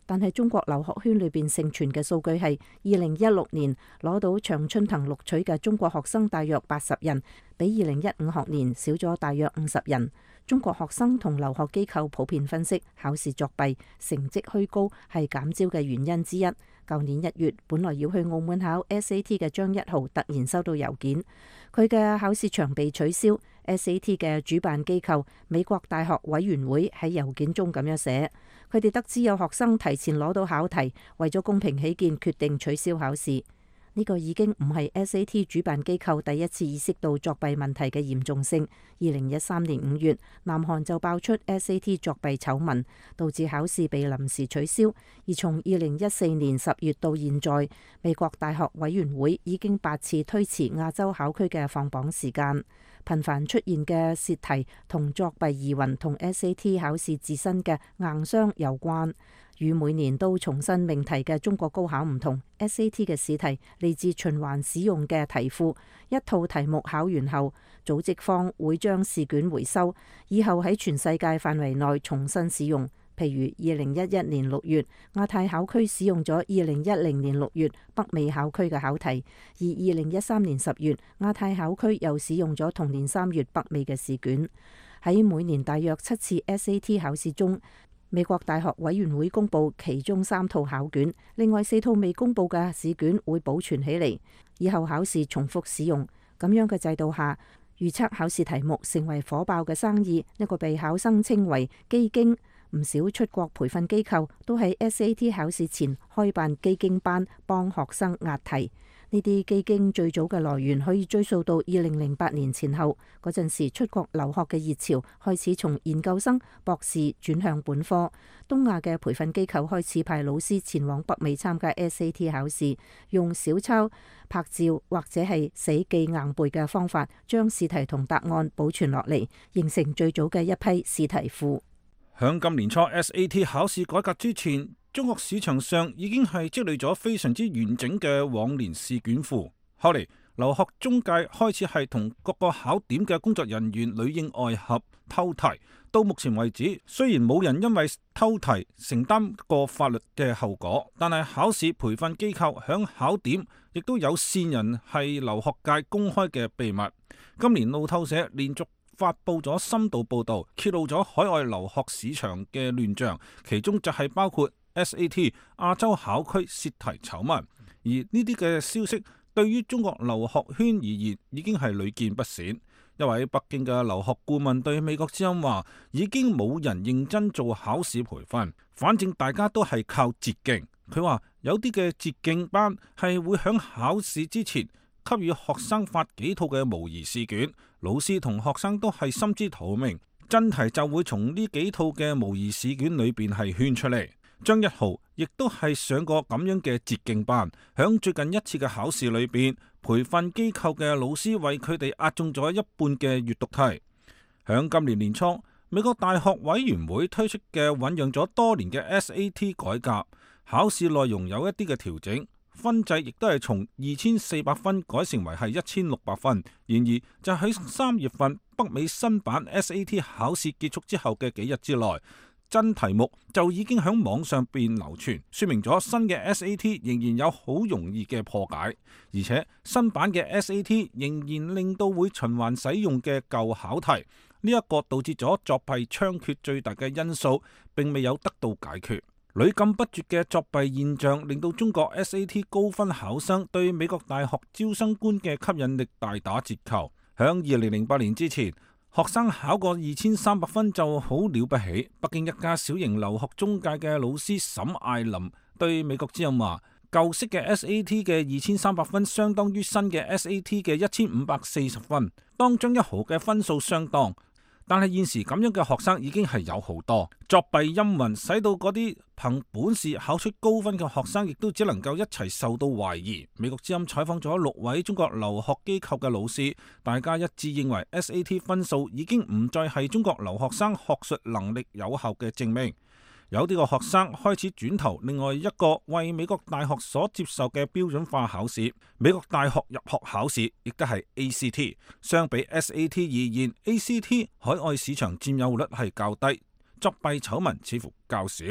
但係中國留學圈裏邊盛傳嘅數據係二零一六年攞到長春藤錄取嘅中國學生大約八十人，比二零一五學年少咗大約五十人。中國學生同留學機構普遍分析，考試作弊、成績虛高係減招嘅原因之一。舊年一月，本來要去澳門考 S A T 嘅張一豪突然收到郵件，佢嘅考試場被取消。S A T 嘅主辦機構美國大學委員會喺郵件中咁樣寫，佢哋得知有學生提前攞到考題，為咗公平起見，決定取消考試。呢個已經唔係 S A T 主辦機構第一次意識到作弊問題嘅嚴重性。二零一三年五月，南韓就爆出 S A T 作弊醜聞，導致考試被臨時取消。而從二零一四年十月到現在，美國大學委員會已經八次推遲亞洲考區嘅放榜時間。頻繁出現嘅洩題同作弊疑雲同 S A T 考試自身嘅硬傷有關。與每年都重新命題嘅中國高考唔同， S A T 嘅試題嚟自循環使用嘅題庫，一套題目考完後，組織方會將試卷回收，以後喺全世界範圍內重新使用。譬如二零一一年六月，亞太考區使用咗二零一零年六月北美考區嘅考題，而二零一三年十月，亞太考區又使用咗同年三月北美嘅試卷。喺每年大約七次 S A T 考試中，美國大學委員會公佈其中三套考卷，另外四套未公佈嘅試卷會保存起嚟，以後考試重複使用。咁樣嘅制度下，預測考試題目成為火爆嘅生意，一個被考生稱為基經。唔少出國培訓機構都喺 S A T 考試前開辦基經班，幫學生押題。呢啲基經最早嘅來源可以追溯到二零零八年前後，嗰陣時出國留學嘅熱潮開始從研究生、博士轉向本科。東亞嘅培訓機構開始派老師前往北美參加 S A T 考試，用小抄、拍照或者係死記硬背嘅方法，將試題同答案保存落嚟，形成最早嘅一批試題庫。 響今年初 S A T 考試改革之前，中國市場上已經係積累咗非常之完整嘅往年試卷庫。後嚟留學中介開始係同各個考點嘅工作人員裏應外合偷題。到目前為止，雖然冇人因為偷題承擔過法律嘅後果，但係考試培訓機構響考點亦都有線人係留學界公開嘅秘密。今年路透社連續發佈咗深度報導，揭露咗海外留學市場嘅亂象，其中就係包括 S A T 亞洲考區洩題醜聞。而呢啲嘅消息對於中國留學圈而言已經係屢見不鮮。一位北京嘅留學顧問對美國之音話：已經冇人認真做考試培訓，反正大家都係靠捷徑。佢話有啲嘅捷徑班係會響考試之前給予學生發幾套嘅模擬試卷，老師同學生都係心知肚明，真題就會從呢幾套嘅模擬試卷裏邊係圈出嚟。張一豪亦都係上過咁樣嘅捷徑班，響最近一次嘅考試裏邊，培訓機構嘅老師為佢哋押中咗一半嘅閱讀題。響今年年初，美國大學委員會推出嘅醞釀咗多年嘅 S A T 改革，考試內容有一啲嘅調整。分制亦都係從二千四百分改成為係一千六百分。然而就喺三月份北美新版 S A T 考試結束之後嘅幾日之內，真題目就已經喺網上邊流傳，說明咗新嘅 S A T 仍然有好容易嘅破解，而且新版嘅 S A T 仍然令到會循環使用嘅舊考題，呢、這、一個導致咗作弊猖獗最大嘅因素，並未有得到解決。屢禁不絕嘅作弊現象令到中國 S A T 高分考生對美國大學招生官嘅吸引力大打折扣。響二零零八年之前，學生考過二千三百分就好了不起。北京一家小型留學中介嘅老師沈艾琳對美國之音話：舊式嘅 S A T 嘅二千三百分相當於新嘅 S A T 嘅一千五百四十分，當張一豪嘅分數相當。但係現時咁樣嘅學生已經係有好多，作弊陰雲使到嗰啲憑本事考出高分嘅學生亦都只能夠一齊受到懷疑。美國之音採訪咗六位中國留學機構嘅老師，大家一致認為 S A T 分數已經唔再係中國留學生學術能力有效嘅證明。有啲個學生開始轉投另外一個為美國大學所接受嘅標準化考試，美國大學入學考試，亦都係 A C T。相比 S A T 而言 ，A C T 海外市場佔有率係較低，作弊醜聞似乎較少。而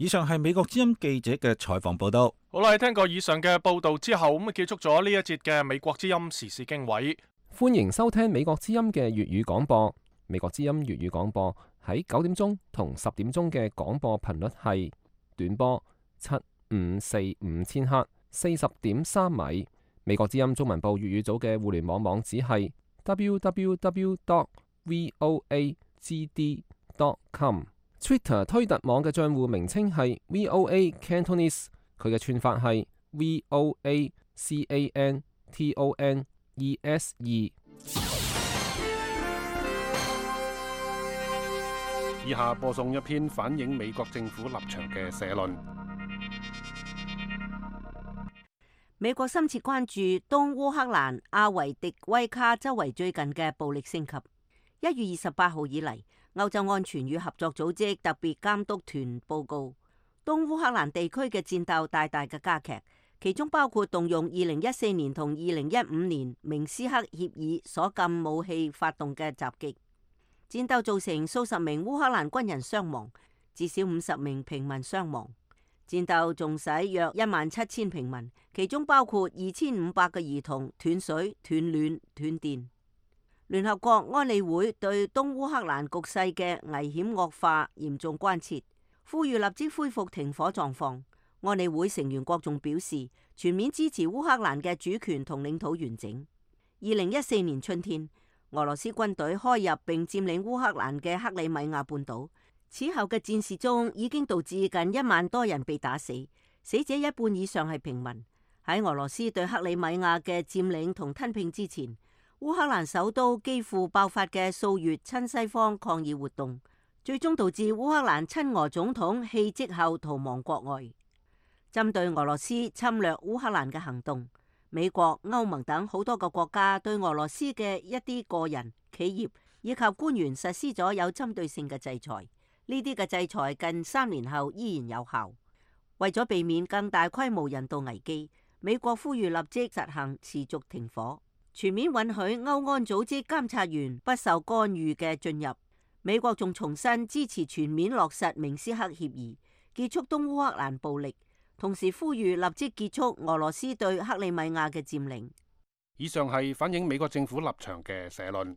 以上係美國之音記者嘅採訪報道。 好啦，聽過以上嘅報道之後，咁啊結束咗呢一節嘅美國之音時事經緯。 歡迎收聽美國之音嘅粵語廣播。美國之音粵語廣播喺九點鐘同十點鐘嘅廣播頻率係短波七五四五千赫，四十點三米。美國之音中文部粵語組嘅互聯網網址係 double-u double-u double-u dot voa g d dot com。Twitter 推特網嘅賬戶名稱係 V O A Cantonese， 佢嘅串法係 V O A C A N T O N E S E。 以下播送一篇反映美國政府立場嘅社論。 美國深切關注東烏克蘭阿維迪威卡周圍最近嘅暴力升級。一月二十八號以嚟，歐洲安全與合作組織特別監督團報告，東烏克蘭地區嘅戰鬥大大嘅加劇，其中包括動用二零一四年同二零一五年明斯克協議所禁武器發動嘅襲擊。戰鬥造成數十名烏克蘭軍人傷亡，至少五十名平民傷亡。戰鬥仲使約一萬七千平民，其中包括二千五百個兒童斷水、斷暖、斷電。聯合國安理會對東烏克蘭局勢嘅危險惡化嚴重關切，呼籲立即恢復停火狀況。安理會成員國仲表示全面支持烏克蘭嘅主權同領土完整。二零一四年春天，俄羅斯軍隊開入並佔領烏克蘭嘅克里米亞半島，此後嘅戰事中已經導致近一萬多人被打死，死者一半以上係平民。喺俄羅斯對克里米亞嘅佔領同吞併之前，烏克蘭首都基輔爆發嘅數月親西方抗議活動，最終導致烏克蘭親俄總統棄職後逃亡國外。針對俄羅斯侵略烏克蘭嘅行動，美國、歐盟等好多個國家對俄羅斯嘅一啲個人、企業以及官員實施咗有針對性嘅制裁。呢啲嘅制裁近三年後依然有效。為咗避免更大規模人道危機，美國呼籲立即實行持續停火，全面允許歐安組織監察員不受干預嘅進入。美國仲重申支持全面落實明斯克協議，結束東烏克蘭暴力，同時呼籲立即結束俄羅斯對克里米亞嘅佔領。 以上係反映美國政府立場嘅社論。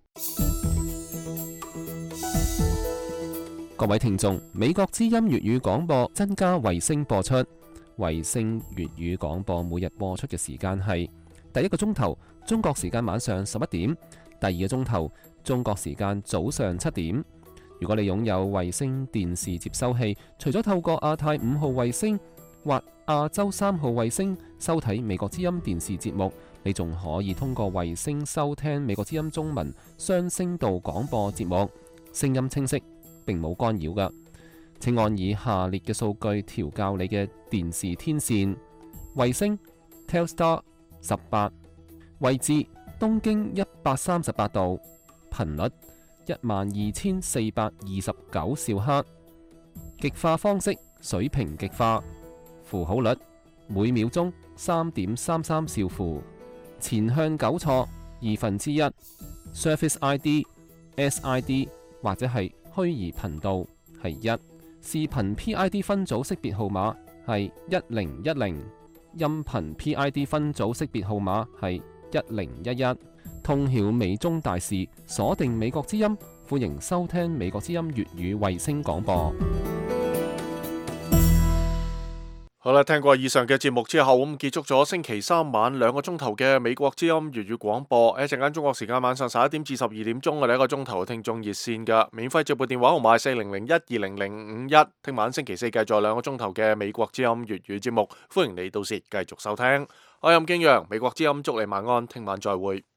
各位聽眾，美國之音粵語廣播增加衛星播出，衛星粵語廣播每日播出嘅時間係第一個鐘頭中國時間晚上十一點，第二個鐘頭中國時間早上七點。如果你擁有衛星電視接收器，除咗透過亞太五號衛星或亞洲三號衛星收睇美國之音電視節目，你仲可以通過衛星收聽美國之音中文雙聲道廣播節目，聲音清晰，並冇干擾㗎。請按以下列嘅數據調校你嘅電視天線：衛星 Telstar 十八，位置東經一百三十八度，頻率一萬二千四百二十九兆赫，極化方式水平極化，符號率每秒鐘三點三三兆符，前向糾錯二分之一 ，Surface I D、S I D 或者係虛擬頻道係一，視頻 P I D 分組識別號碼係一零一零，音頻 P I D 分組識別號碼係一零一一。通曉美中大事，鎖定美國之音，歡迎收聽美國之音粵語衛星廣播。 好啦，聽過以上嘅節目之後，咁結束咗星期三晚兩個鐘頭嘅美國之音粵語廣播。一陣間中國時間晚上十一點至十二點鐘，我哋一個鐘頭嘅聽眾熱線嘅免費直撥電話號碼係四零零一二零零五一。聽晚星期四繼續兩個鐘頭嘅美國之音粵語節目，歡迎你到時繼續收聽。我係任敬陽，美國之音祝你晚安，聽晚再會。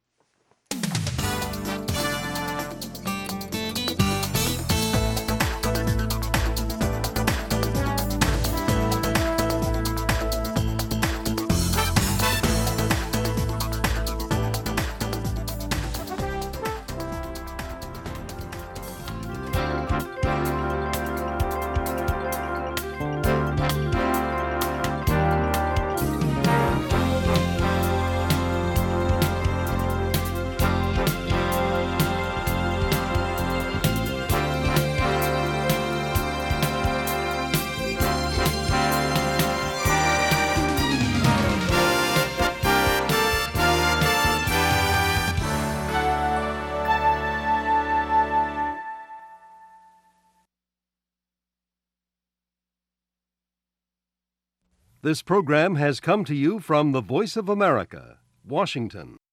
This program has come to you from the Voice of America, Washington.